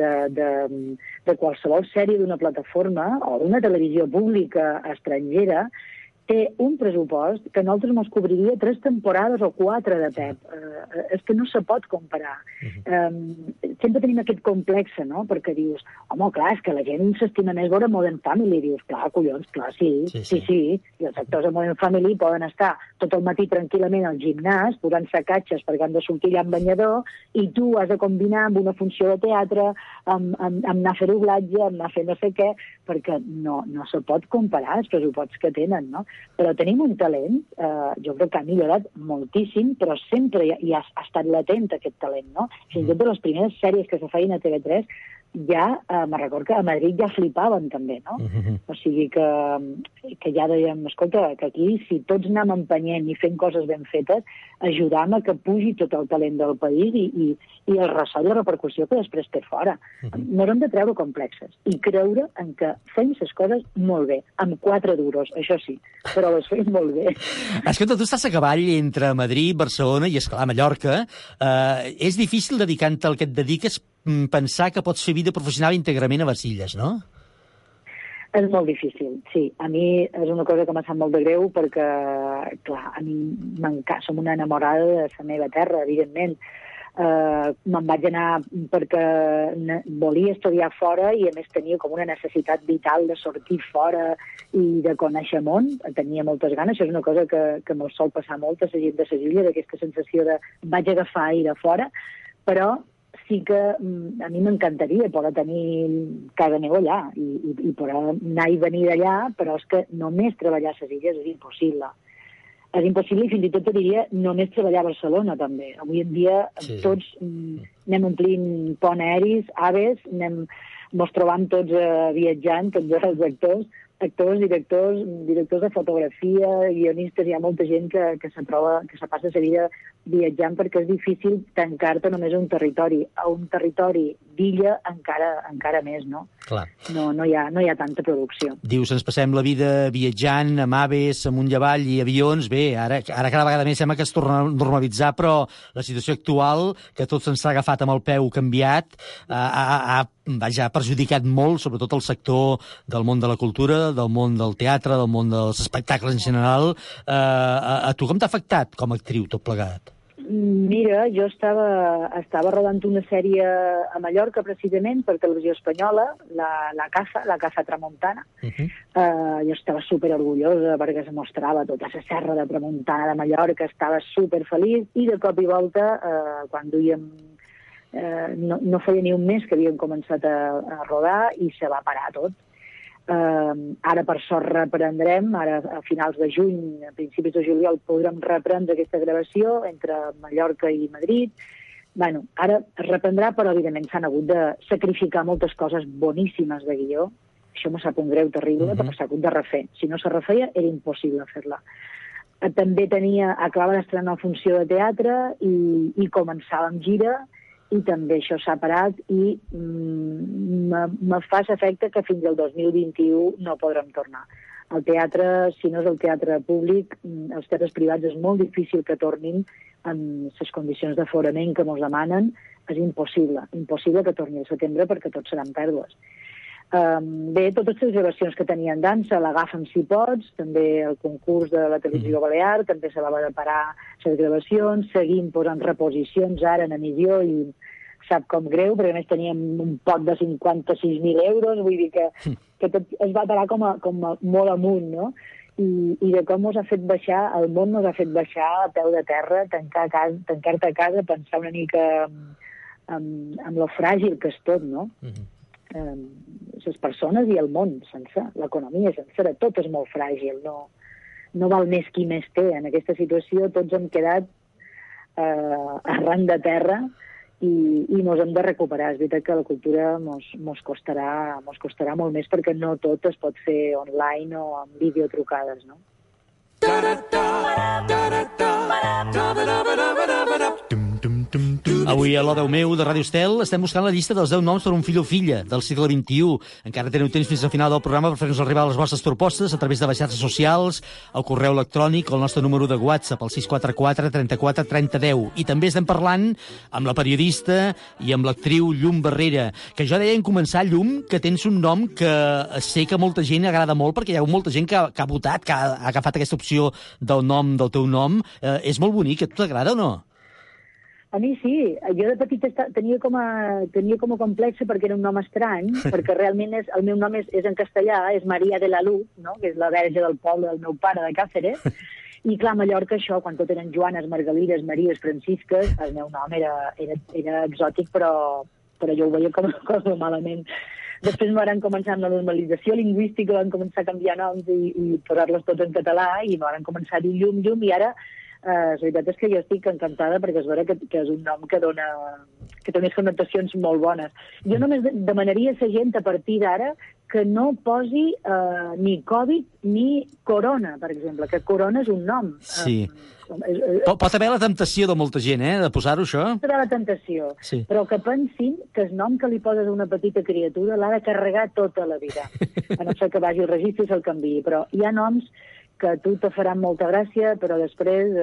de qualsevol sèrie d'una plataforma o d'una televisió pública estrangera té un pressupost que a nosaltres ens cobriria 3 temporades o 4 de Pep. És que no se pot comparar. Sempre tenim aquest complex, no? Perquè dius, home, clar, és que la gent s'estima més veure Modern Family. Dius, clar, collons, clar, sí. I els actors de Modern Family poden estar tot el matí tranquil·lament al gimnàs, posant-se catxes perquè han de sortir allà amb banyador, i tu has de combinar amb una funció de teatre, amb anar a fer doblatge, amb anar a fer no sé què, perquè no se pot comparar els pressuposts que tenen, no? Però tenim un talent, jo crec que ha millorat moltíssim, però sempre hi ha estat latent aquest talent, no? Fins i tot de les primeres sèries que se feien a TV3, ja, me'n recordo que a Madrid ja flipaven també, no? O sigui que ja dèiem, escolta, que aquí si tots anem empenyent i fent coses ben fetes, ajudam a que pugi tot el talent del país i el ressò i la repercussió que després té fora. No hem de treure complexes i creure en que fem les coses molt bé, amb 4 duros, això sí, però les fem molt bé. Escolta, tu estàs a cavall entre Madrid, Barcelona i, esclar, Mallorca. És difícil, dedicant-te al que et dediques, pensar que pots fer vida professional íntegrament a les illes, no? És molt difícil, sí. A mi és una cosa que m'ha sap molt de greu perquè, clar, a mi som una enamorada de la meva terra, evidentment. Me'n vaig anar perquè volia estudiar fora i a més tenia com una necessitat vital de sortir fora i de conèixer món. Tenia moltes ganes, això és una cosa que me'l sol passar molt a la gent de Sevilla, d'aquesta sensació de vaig agafar aire fora, però sí que a mi m'encantaria poder tenir casa meva allà i poder anar i venir d'allà, però és que només treballar a les illes és impossible. És impossible i fins i tot te diria només treballar a Barcelona també. Avui en dia tots anem omplint pont aeris, aves, mos trobam tots viatjant, tots els actors, directors de fotografia, guionistes, hi ha molta gent que se passa la vida viatjant perquè és difícil tancar-te només a un territori. A un territori d'illa encara més, no? Clar. No hi ha tanta producció. Dius, ens passem la vida viatjant, amb aves, amunt i avall i avions. Bé, ara cada vegada més sembla que es torna a normalitzar, però la situació actual, que tot se'ns ha agafat amb el peu canviat, ha perjudicat molt, sobretot el sector del món de la cultura, del món del teatre, del món dels espectacles en general. A tu com t'ha afectat com a actriu tot plegat? Mira, jo estava rodant una sèrie a Mallorca precisament per Televisió Espanyola, la Caza Tramuntana. Jo estava superorgullosa perquè es mostrava tota la serra de Tramuntana de Mallorca, estava superfeliç i de cop i volta, quan duíem no feia ni un mes que havíem començat a rodar i se va parar tot. Ara per sort reprendrem, ara a finals de juny, a principis de juliol podrem reprendre aquesta gravació entre Mallorca i Madrid. Bueno, ara es reprendrà, però evidentment s'han hagut de sacrificar moltes coses boníssimes de guió. Això m'ha sap un greu terrible, però s'ha hagut de refer. Si no se refeia, era impossible fer-la. També acabava d'estrenar una funció de teatre i començava amb gira, i també això s'ha parat i me fa l'efecte que fins al 2021 no podrem tornar. El teatre, si no és el teatre públic, els teatres privats és molt difícil que tornin amb les condicions d'aforament que ens demanen. És impossible que torni al setembre perquè tots seran pèrdues. Bé, totes les gravacions que tenien dansa l'agafen si pots, també el concurs de la televisió balear, també se va de parar les gravacions, seguim posant reposicions ara en emissió i sap com greu, perquè a més teníem un pot de 56.000 euros, vull dir que tot es va parar com a molt amunt, no? I de com ens ha fet baixar, el món ens ha fet baixar a peu de terra, tancar-te a casa, pensar una mica amb lo fràgil que és tot, no? Les persones i el món sencer, l'economia sencera, tot és molt fràgil, no val més qui més té. En aquesta situació tots hem quedat arran de terra i mos hem de recuperar. És veritat que la cultura mos costarà molt més perquè no tot es pot fer online o amb videotrucades, no? Avui a l'O10 meu de Ràdio Estel estem buscant la llista dels 10 noms per un fill o filla del segle XXI. Encara teniu temps fins al final del programa per fer-nos arribar les vostres propostes a través de les xarxes socials, el correu electrònic o el nostre número de WhatsApp, el 644 34 30 10. I també estem parlant amb la periodista i amb l'actriu Llum Barrera, que jo deia en començar, Llum, que tens un nom que sé que molta gent agrada molt perquè hi ha molta gent que ha votat, que ha agafat aquesta opció del nom, del teu nom. És molt bonic. A tu t'agrada o no? A mi sí. Jo de petita tenia com a complex perquè era un nom estrany, perquè realment el meu nom és en castellà, és Maria de la Luz, no? Que és la verge del poble del meu pare de Càceres. I clar, a Mallorca això, quan tot eren Joanes, Margalides, Maries, Francisques, el meu nom era exòtic, però jo ho veia com malament. Després m'han començat amb la normalització lingüística, van començar a canviar noms i posar-los tots en català, i m'han començat a dir Llum, i ara la veritat és que jo estic encantada perquè es veure que és un nom que té unes connotacions molt bones. Jo només demanaria a la gent a partir d'ara que no posi ni Covid ni Corona, per exemple, que Corona és un nom. Sí. Pot haver la temptació de molta gent, de posar-ho, això? Pot haver la temptació, sí. Però que pensin que el nom que li poses a una petita criatura l'ha de carregar tota la vida. A no ser que vagi al registre i se'l canviï, però hi ha noms que a tu te faran molta gràcia, però després,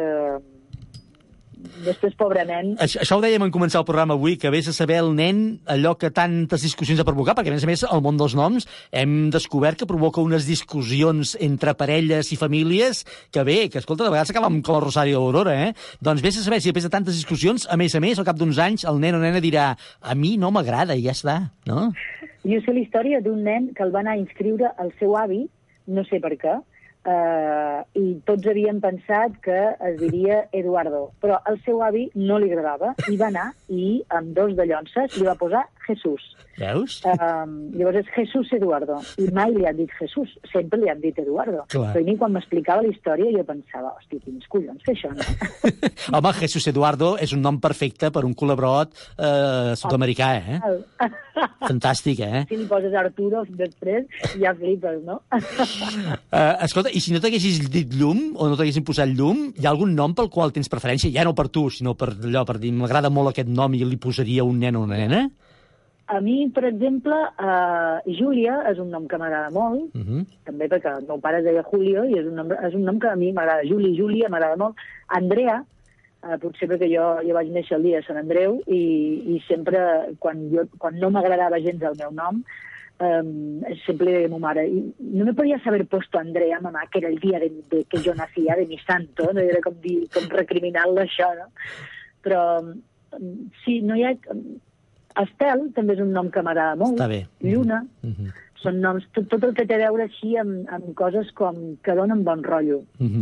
pobre nen... Això ho dèiem en començar el programa avui, que vés a saber el nen allò que tantes discussions ha provocat, perquè a més el món dels noms hem descobert que provoca unes discussions entre parelles i famílies que escolta, de vegades acaben com el Rosari o l'Aurora, Doncs vés a saber si després de tantes discussions, a més, al cap d'uns anys, el nen o nena dirà a mi no m'agrada i ja està, no? Jo sé la història d'un nen que el va anar a inscriure al seu avi, no sé per què, i tots havien pensat que es diria Eduardo, però al seu avi no li agradava i va anar i amb 2 dallonses li va posar Jesús. Veus? Llavors és Jesús Eduardo, i mai li han dit Jesús, sempre li han dit Eduardo. Clar. Però a mi quan m'explicava la història jo pensava, hòstia, quins collons fer això, no? Home, Jesús Eduardo és un nom perfecte per un culebrot sud-americà, Fantàstic, Si li poses Arturo després, ja flipes, no? Escolta, i si no t'haguessis dit Llum, o no t'haguessin posat Llum, hi ha algun nom pel qual tens preferència? Ja no per tu, sinó per allò, per dir, m'agrada molt aquest nom i li posaria un nen o una nena? A mi, per exemple, Júlia és un nom que m'agrada molt, també perquè el meu pare es deia Julio, i és un nom que a mi m'agrada. Júlia m'agrada molt. Andrea, potser perquè jo vaig néixer el dia de Sant Andreu, i sempre, quan no m'agradava gens el meu nom, sempre le deia a ma mare, no me podías haber puesto Andrea, mamá, que era el día de que yo nacía, de mi santo, no? Era com recriminar-la això, no? Però sí, no hi ha... Estel també és un nom que m'agrada molt. Està bé. Lluna. Són noms, tot el que té a veure així amb coses com que donen bon rotllo.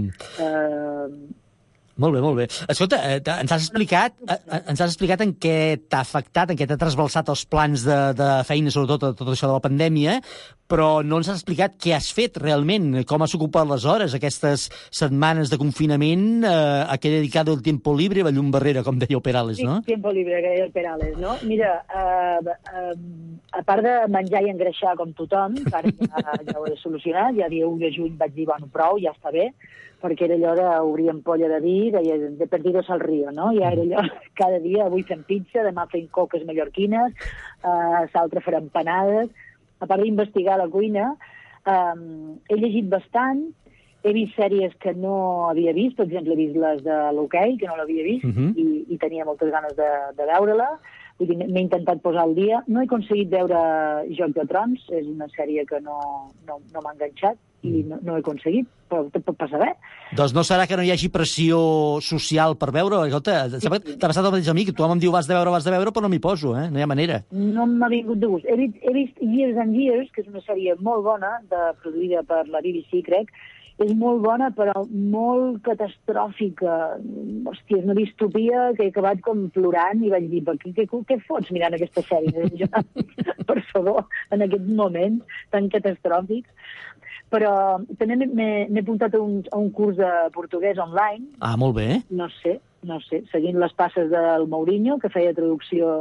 Molt bé, molt bé. Escolta, ens has explicat en què t'ha afectat, en què t'ha trasbalsat els plans de feina, sobretot tot això de la pandèmia, però no ens has explicat què has fet realment, com has ocupat les hores, aquestes setmanes de confinament, a què he dedicat el tiempo libre, Llum Barrera, com deia el Perales, no? Sí, tiempo libre, que deia el Perales, no? Mira, a part de menjar i engreixar com tothom, que ara ja ho he solucionat, ja dia 1 de juny vaig dir, bueno, prou, ja està bé, perquè era allò d'obrir ampolla de vi, de perdidos al río, no? Ja era allò, cada dia, avui fem pizza, demà fem coques mallorquines, l'altre farem empanades. A part d'investigar la cuina, he llegit bastant, he vist sèries que no havia vist, per exemple, he vist les de l'hoquei, que no l'havia vist, i tenia moltes ganes de veure-la. Vull dir, m'he intentat posar al dia. No he aconseguit veure Joc de Trons, és una sèrie que no m'ha enganxat i no he aconseguit, però pot passar bé. Doncs no serà que no hi hagi pressió social per veure? Escolta, t'ha passat el mateix a mi, que tothom em diu vas de veure, però no m'hi poso, no hi ha manera. No m'ha vingut de gust. He vist Years and Years, que és una sèrie molt bona, produïda per la BBC, crec. És molt bona, però molt catastròfica. Hòstia, és una distopia que he acabat com plorant i vaig dir, què fots mirant aquesta sèrie? Per favor, en aquests moments tan catastròfics. Però també m'he apuntat a un curs de portuguès online. Ah, molt bé. No sé, seguint les passes del Mourinho, que feia traducció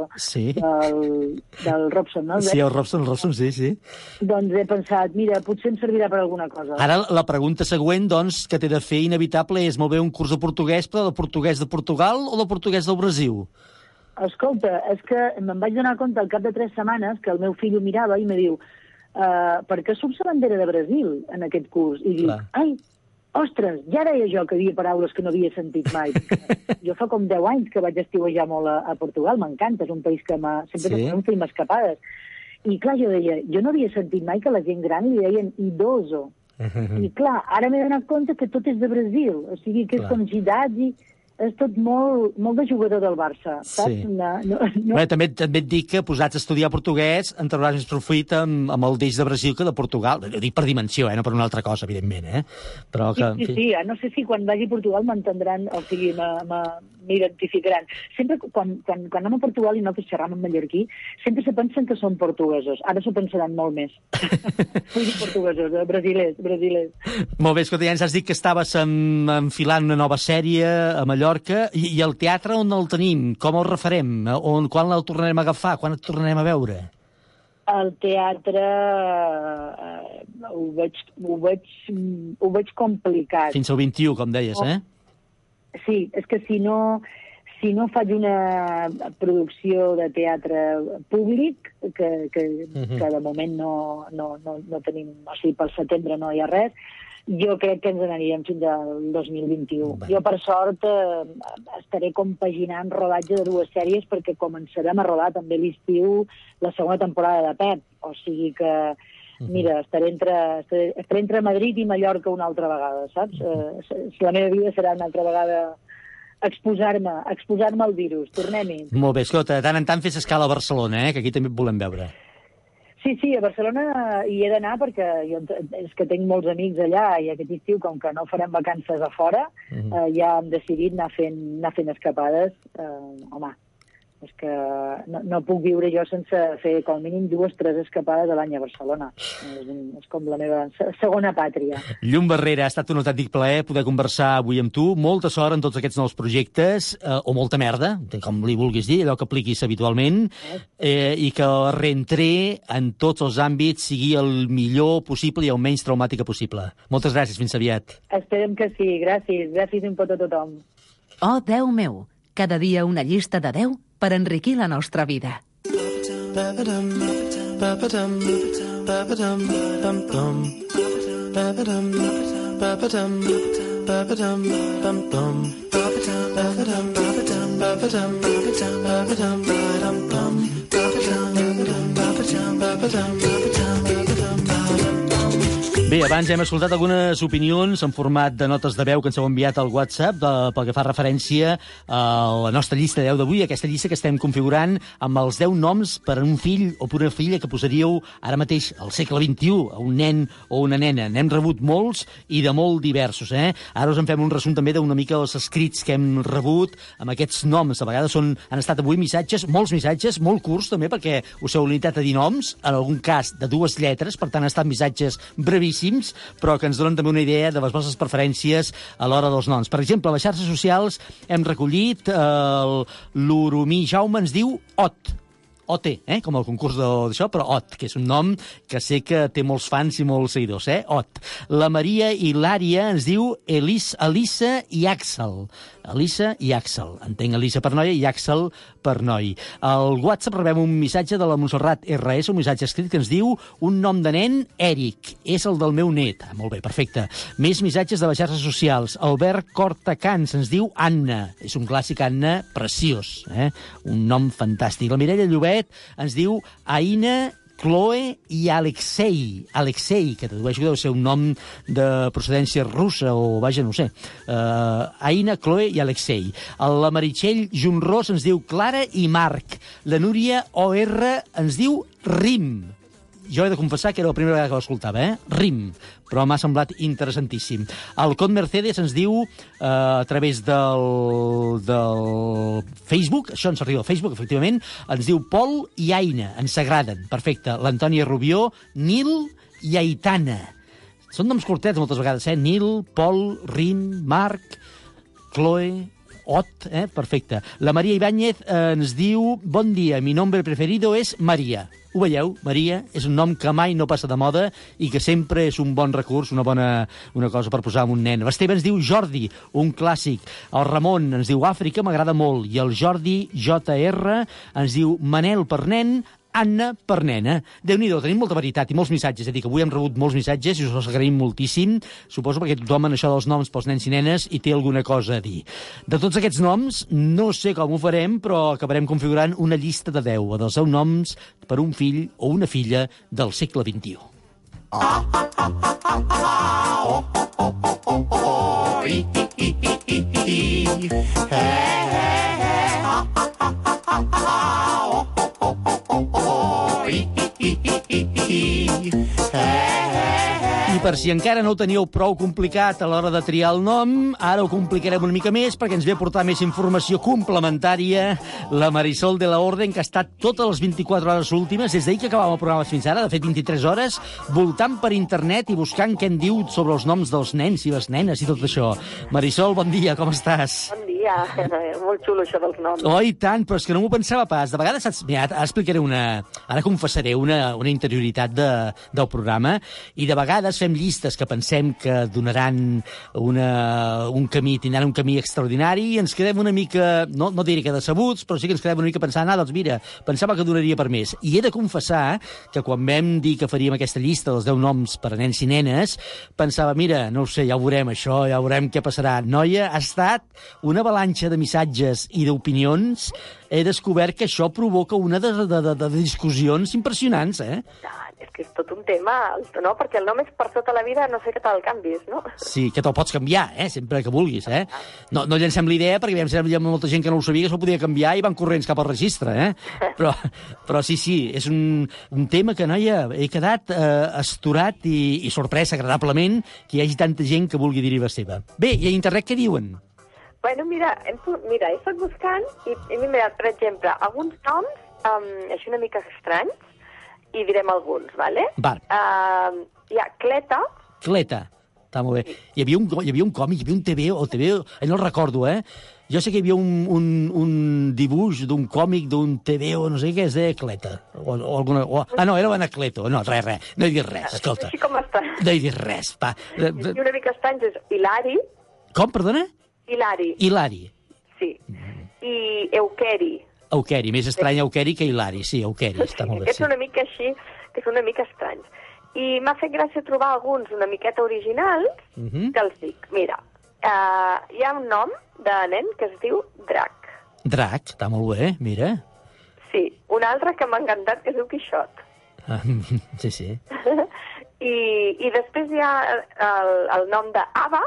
del Robson, no? Sí, el Robson, sí. Doncs he pensat, mira, potser em servirà per alguna cosa. Ara la pregunta següent, doncs, que t'he de fer inevitable és molt bé un curs de portuguès, però de portuguès de Portugal o de portuguès del Brasil? Escolta, és que me'n vaig donar compte al cap de 3 setmanes que el meu fill ho mirava i me diu per què surts la bandera de Brasil en aquest curs? I dic, ai, ostres, ja deia jo que havia paraules que no havia sentit mai. Jo fa com 10 anys que vaig estiuejar molt a Portugal, m'encanta, és un país que sempre em feim escapades. I clar, jo deia, jo no havia sentit mai que la gent gran li deien idoso. I clar, ara m'he donat compte que tot és de Brasil, o sigui que és com Gidadi, és tot molt de jugador del Barça, saps? Sí. Bé, també et dic que posats a estudiar portuguès en trauràs més profit amb el deix de Brasil que de Portugal. Ho dic per dimensió, no per una altra cosa, evidentment. Però que, sí, no sé si quan vagi a Portugal m'entendran, o sigui, m'identificaran. Sempre, quan anem a Portugal i nosaltres xerram en mallorquí, sempre se pensen que són portuguesos. Ara s'ho pensaran molt més. Vull dir portuguesos, brasilers. Molt bé, escolta, ja ens has dit que estaves enfilant una nova sèrie a Mallorca, i el teatre on el tenim? Com el refarem? Quan el tornarem a agafar? Quan el tornarem a veure? El teatre ho veig complicat. Fins al 21, com deies, Sí, és que si no faig una producció de teatre públic, que de moment no tenim, o sigui, pel setembre no hi ha res, jo crec que ens aniríem fins al 2021. Jo, per sort, estaré compaginant rodatge de 2 sèries perquè començarem a rodar també l'estiu la segona temporada de Pep. O sigui que, mira, estaré entre Madrid i Mallorca una altra vegada, saps? La meva vida serà una altra vegada exposar-me al virus. Tornem-hi. Molt bé, escolta, de tant en tant fes escala a Barcelona, que aquí també et volem veure. Sí, a Barcelona hi he d'anar perquè és que tinc molts amics allà i aquest estiu, com que no farem vacances a fora, ja hem decidit anar fent escapades. Home, és que no puc viure jo sense fer com mínim 2 o 3 escapades a l'any a Barcelona. És com la meva segona pàtria. Llum Barrera, ha estat un autèntic plaer poder conversar avui amb tu. Molta sort en tots aquests nous projectes, o molta merda, com li vulguis dir, allò que apliquis habitualment, i que el reentré en tots els àmbits sigui el millor possible i el menys traumàtica possible. Moltes gràcies, fins aviat. Esperem que sí, gràcies. Gràcies un pot a tothom. Oh, Déu meu, cada dia una llista de 10 per enriquir la nostra vida. Bé, abans hem escoltat algunes opinions en format de notes de veu que ens heu enviat al WhatsApp pel que fa referència a la nostra llista de 10 d'avui, aquesta llista que estem configurant amb els 10 noms per a un fill o per una filla que posaríeu ara mateix al segle XXI, a un nen o una nena. N'hem rebut molts i de molt diversos. Ara us en fem un resum també d'una mica els escrits que hem rebut amb aquests noms. A vegades han estat avui molts missatges, molt curts també, perquè us heu limitat a dir noms, en algun cas de 2 lletres, per tant han estat missatges brevíssims, però que ens donen també una idea de les vostres preferències a l'hora dels noms. Per exemple, a les xarxes socials hem recollit l'Oromí Jaume ens diu Ot. OT, com el concurs d'això, però OT, que és un nom que sé que té molts fans i molts seguidors, OT. La Maria Hilària ens diu Elisa i Àxel. Elisa i Àxel. Entenc Elisa per noia i Àxel per noi. Al WhatsApp rebem un missatge de la Montserrat RS, un missatge escrit que ens diu un nom de nen, Eric. És el del meu net. Molt bé, perfecte. Més missatges de les xarxes socials. Albert Cortacans ens diu Anna. És un clàssic Anna preciós. Un nom fantàstic. La Mireia Llobet ens diu Aina, Chloe i Alexei. Alexei, que tradueixo que deu ser un nom de procedència russa o, vaja, no ho sé. Aina, Chloe i Alexei. La Meritxell Junros ens diu Clara i Marc. La Núria OR ens diu Rim. Jo he de confessar que era la primera vegada que l'escoltava, Rim, però m'ha semblat interessantíssim. El Con Mercedes ens diu, a través del Facebook, això ens arriba al Facebook, efectivament, ens diu Pol i Aina, ens agraden, perfecte. L'Antònia Rubió, Nil i Aitana. Són noms curtets moltes vegades, Nil, Pol, Rim, Marc, Chloe, Ot, perfecte. La Maria Ibáñez ens diu bon dia, mi nombre preferido és Maria. Ho veieu? Maria és un nom que mai no passa de moda i que sempre és un bon recurs, una cosa per posar en un nen. L'Esteve ens diu Jordi, un clàssic. El Ramon ens diu Àfrica, m'agrada molt. I el Jordi JR ens diu Manel per nen, Anna per nena. Déu-n'hi-do, tenim molta varietat i molts missatges. És a dir, que avui hem rebut molts missatges i us els agraïm moltíssim. Suposo perquè tothom en això dels noms pels nens i nenes hi té alguna cosa a dir. De tots aquests noms, no sé com ho farem, però acabarem configurant una llista de 10 dels 10 noms per un fill o una filla del segle XXI. I per si encara no ho teníeu prou complicat a l'hora de triar el nom, ara ho complicarem una mica més perquè ens ve a portar més informació complementària la Marisol de la Orden, que ha estat totes les 24 hores últimes, des d'ahir que acabàvem el programa fins ara, de fet 23 hores, voltant per internet i buscant què en diu sobre els noms dels nens i les nenes i tot això. Marisol, bon dia, com estàs? Bon dia, molt xulo això dels noms. Oh, i tant, però és que no m'ho pensava pas. De vegades, saps, mira, ara explicaré ara confessaré una interioritat del programa, i de vegades fem llistes que pensem que donaran tindran un camí extraordinari i ens quedem una mica, no diré que decebuts, però sí que ens quedem una mica pensant, doncs mira, pensava que donaria per més. I he de confessar que quan vam dir que faríem aquesta llista dels 10 noms per a nens i nenes, pensava, mira, no ho sé, ja ho veurem això, ja veurem què passarà. Noia, ha estat una avalanxa de missatges i d'opinions. He descobert que això provoca una de discussions impressionants, És que és tot un tema, no? Perquè el nom és per tota la vida, no sé què te'l canvis, no? Sí, que te'l pots canviar, sempre que vulguis, No llancem l'idea, perquè hi ha molta gent que no ho sabia, que se'l podia canviar i van corrents cap al registre, Però sí, és un tema que, noia, he quedat astorat i sorprès agradablement que hi hagi tanta gent que vulgui dir-hi la seva. Bé, i a internet què diuen? Bueno, mira, he estat buscant i m'he mirat, per exemple, alguns noms així una mica estranys, i direm alguns, ¿vale? Val. Hi ha Cleta. Cleta, està molt bé. Hi havia un còmic, hi havia un TV, no el recordo, Jo sé que hi havia un dibuix d'un còmic, d'un TV o no sé què, es deia Cleta. No, era Anacleto. No, res, no he dit res, escolta. Així com està. No he dit res, va. I una mica estrany és Hilari. Com, perdona? Hilari. Sí. I Euqueri. Euqueri, més estrany Euqueri que Hilari. Sí, Euqueri, està molt bé. És una mica així, que són una mica estranys. I m'ha fet gràcia trobar alguns una miqueta originals, que els dic. Mira, hi ha un nom de nen que es diu Drac. Drac, està molt bé, mira. Sí, un altre que m'ha encantat que es diu Quixot. Sí. I després hi ha el nom d'Ava.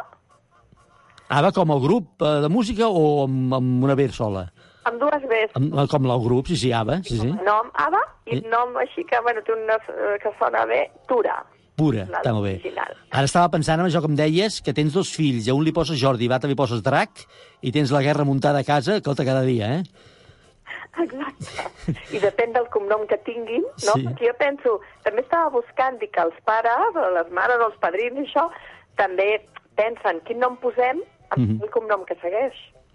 Ava com el grup de música o amb una B sola? Amb dues Bs. Com el grup, sí, Ava. Sí. Nom Ava i nom així que, té una que sona bé, Tura. Pura, està molt bé. Original. Ara estava pensant en això que em deies, que tens 2 fills, a un li poses Jordi, a l'altre li poses Drac, i tens la guerra muntada a casa, escolta, cada dia, Exacte. I depèn del cognom que tinguin, no? Sí. Perquè jo penso, també estava buscant que els pares, les mares, els padrins i això, també pensen quin nom posem amb el cognom que segueix.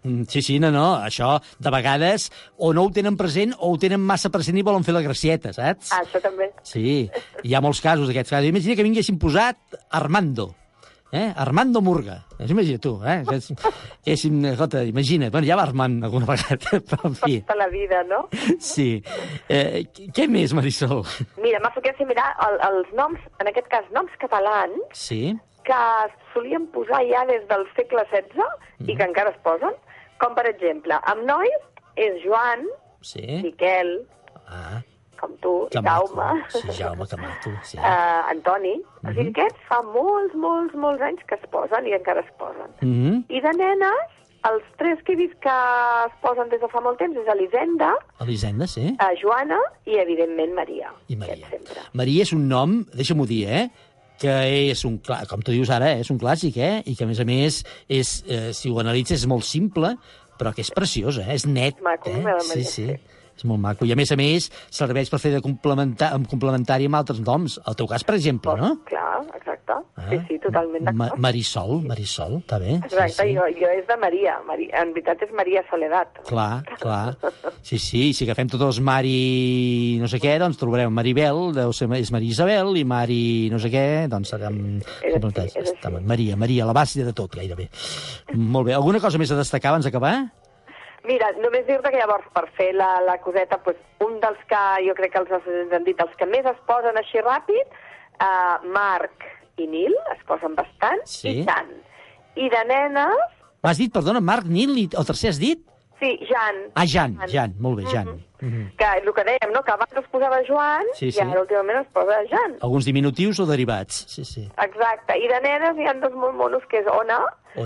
Sí, no, això de vegades o no ho tenen present o ho tenen massa present i volen fer la gracieta, saps? Això també. Sí, hi ha molts casos d'aquests casos. Imagina que vinguessin posat Armando. Armando Murga. Imagina tu, imagina't. Bueno, ja va Armand alguna vegada, però en fi. Tota la vida, no? Sí. Què més, Marisol? Mira, m'ha fet gràcia mirar els noms, en aquest cas, noms catalans, Sí. que solien posar ja des del segle XVI i que encara es posen, com per exemple, amb nois és Joan, Miquel, com tu, i Jaume, Jaume, que maco, sí. Antoni. O sigui, aquests fa molts anys que es posen i encara es posen. I de nenes, els 3 que he vist que es posen des de fa molt temps és Elisenda, sí. Joana i, evidentment, Maria. I Maria. Maria és un nom, deixa'm-ho dir, que és com tu dius ara, és un clàssic, i que, a més, si ho analitzes, és molt simple, però que és preciós, és net. Maco, sí. És molt maco. I, a més, serveix per fer de complementari amb altres noms. El teu cas, per exemple, no? Clar, exacte. Sí, totalment d'acord. Marisol, està bé. Exacte, jo és de Maria. En veritat és Maria Soledat. Clar. Sí, si agafem tots els Mari no sé què, doncs trobarem Maribel, és Maria Isabel, i Mari no sé què, doncs serem... Maria, la base de tot, gairebé. Molt bé. Alguna cosa més a destacar abans d'acabar? Mira, només dir-te que llavors, per fer la coseta, un dels que jo crec que els han dit, els que més es posen així ràpid, Marc i Nil, es posen bastant, i tant. I de nenes... M'has dit, perdona, Marc, Nil, el tercer has dit? Sí, Jan. Jan, molt bé, Jan. Que el que dèiem, no?, que abans es posava Joan i ara últimament es posa Jan. Alguns diminutius o derivats, sí. Exacte, i de nenes hi ha 2 molt monos, que és Ona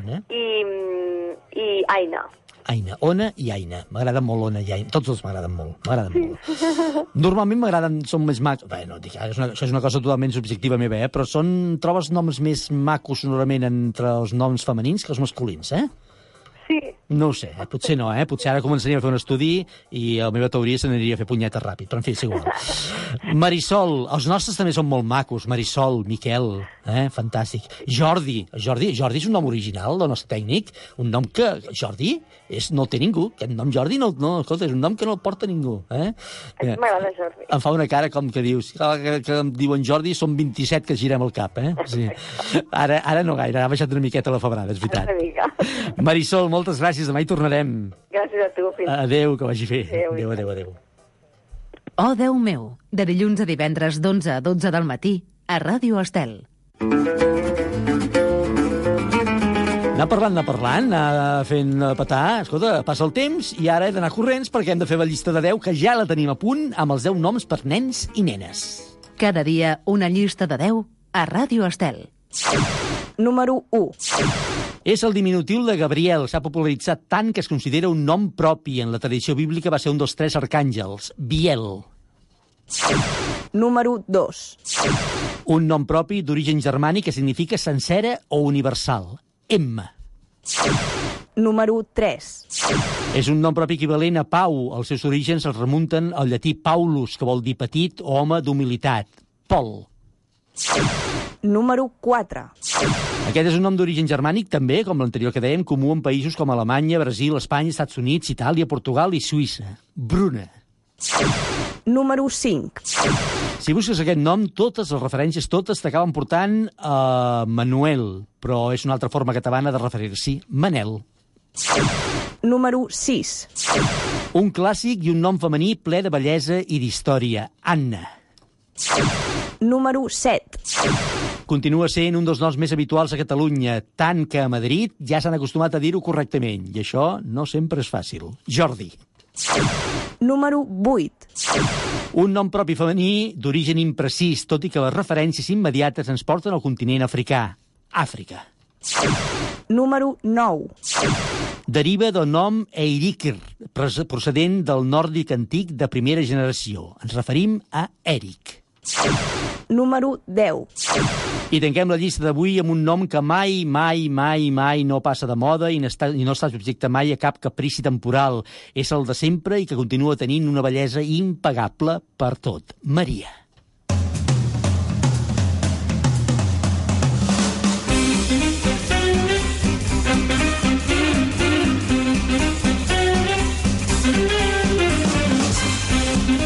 i Aina. Ona i Aina. M'agraden molt Ona i Aina. Tots dos m'agraden molt. Normalment són més macos. Bé, no, això és una cosa totalment subjectiva meva, però trobes noms més macos sonorament entre els noms femenins que els masculins, Sí. No ho sé, potser no, Potser ara començaríem a fer un estudi i la meva teoria se n'aniria a fer punyetes ràpid, però en fi, és igual. Marisol, els nostres també són molt macos. Marisol, Miquel, fantàstic. Jordi és un nom original del nostre tècnic, un nom que Jordi no el té ningú. Aquest nom Jordi escolta, és un nom que no el porta ningú. M'agrada Jordi. Em fa una cara com que dius, que em diuen Jordi, són 27 que girem el cap, Sí. Ara no gaire, ha baixat una miqueta la febrada, és veritat. Marisol, moltes gràcies, demà hi tornarem. Gràcies a tu, Adéu, que vagi bé. Adéu. Oh, Déu meu, de dilluns a divendres d'11 a 12 del matí, a Ràdio Estel. Anar parlant, anar fent petar. Escolta, passa el temps i ara he d'anar corrents perquè hem de fer la llista de 10, que ja la tenim a punt, amb els 10 noms per nens i nenes. Cada dia una llista de 10 a Ràdio Estel. Número 1. És el diminutiu de Gabriel. S'ha popularitzat tant que es considera un nom propi. En la tradició bíblica va ser un dels 3 arcàngels. Biel. Número 2. Un nom propi d'origen germànic que significa sencera o universal. Emma. Número 3. És un nom propi equivalent a Pau. Els seus orígens es remunten al llatí Paulus, que vol dir petit o home d'humilitat. Pol. Número 4. Aquest és un nom d'origen germànic també, com l'anterior que dèiem, comú en països com Alemanya, Brasil, Espanya, Estats Units, Itàlia, Portugal i Suïssa. Bruna. Número 5. Si busques aquest nom, totes les referències, t'acaben portant a Manuel, però és una altra forma catalana de referir-s'hi. Manel. Número 6. Un clàssic i un nom femení ple de bellesa i d'història. Anna. Número 7. Continua sent un dels noms més habituals a Catalunya, tant que a Madrid ja s'han acostumat a dir-ho correctament, i això no sempre és fàcil. Jordi. Número 8. Un nom propi femení d'origen imprecís, tot i que les referències immediates ens porten al continent africà. Àfrica. Número 9. Deriva del nom Eirikr, procedent del nòrdic antic de primera generació. Ens referim a Eric. Número 10. I tanquem la llista d'avui amb un nom que mai no passa de moda i no està subjecte mai a cap caprici temporal. És el de sempre i que continua tenint una bellesa impagable per tot. Maria.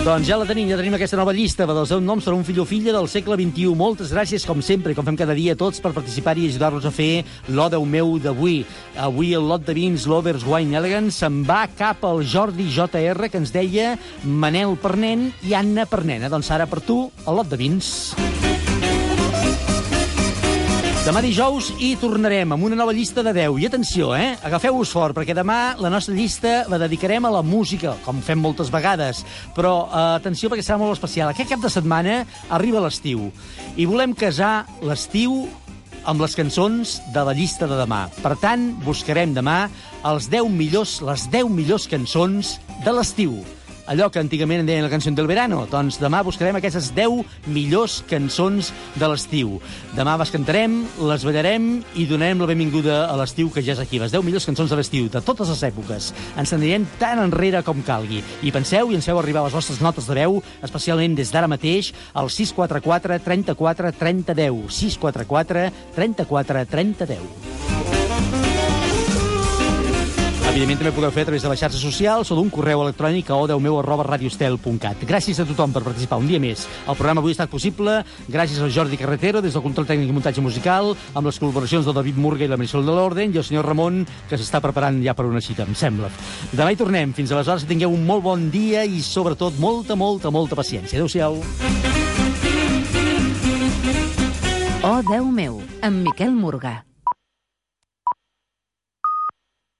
Doncs ja tenim aquesta nova llista dels 10 noms per un fill o filla del segle XXI. Moltes gràcies, com sempre, com fem cada dia, a tots per participar-hi i ajudar-nos a fer l'O Déu meu d'avui. Avui el lot de vins Lovers Wine Elegance se'n va cap al Jordi JR, que ens deia Manel per nen i Anna per nena. Doncs ara per tu, el lot de vins. Demà dijous hi tornarem amb una nova llista de 10. I atenció, agafeu-vos fort, perquè demà la nostra llista la dedicarem a la música, com fem moltes vegades. Però atenció, perquè serà molt especial. Aquest cap de setmana arriba l'estiu. I volem casar l'estiu amb les cançons de la llista de demà. Per tant, buscarem demà les 10 millors cançons de l'estiu. Allò que antigament en deien la cançó del verano. Doncs demà buscarem aquestes 10 millors cançons de l'estiu. Demà les cantarem, les ballarem i donarem la benvinguda a l'estiu que ja és aquí. Les 10 millors cançons de l'estiu, de totes les èpoques. Ens anirem tan enrere com calgui. I penseu i ens feu arribar les vostres notes de veu, especialment des d'ara mateix, al 644 34 30 10. 644 34 30 10. Evidentment, també podeu fer a través de les xarxes socials o d'un correu electrònic a odeumeu@radiostel.cat. Gràcies a tothom per participar un dia més. El programa avui ha estat possible gràcies al Jordi Carretero, des del control tècnic i muntatge musical, amb les col·laboracions del David Murga i la Marisol de l'Orden, i el senyor Ramon, que s'està preparant ja per una cita, em sembla. Demà hi tornem. Fins aleshores, que tingueu un molt bon dia i, sobretot, molta paciència. Adéu-siau. Oh, Déu meu, amb Miquel Murga.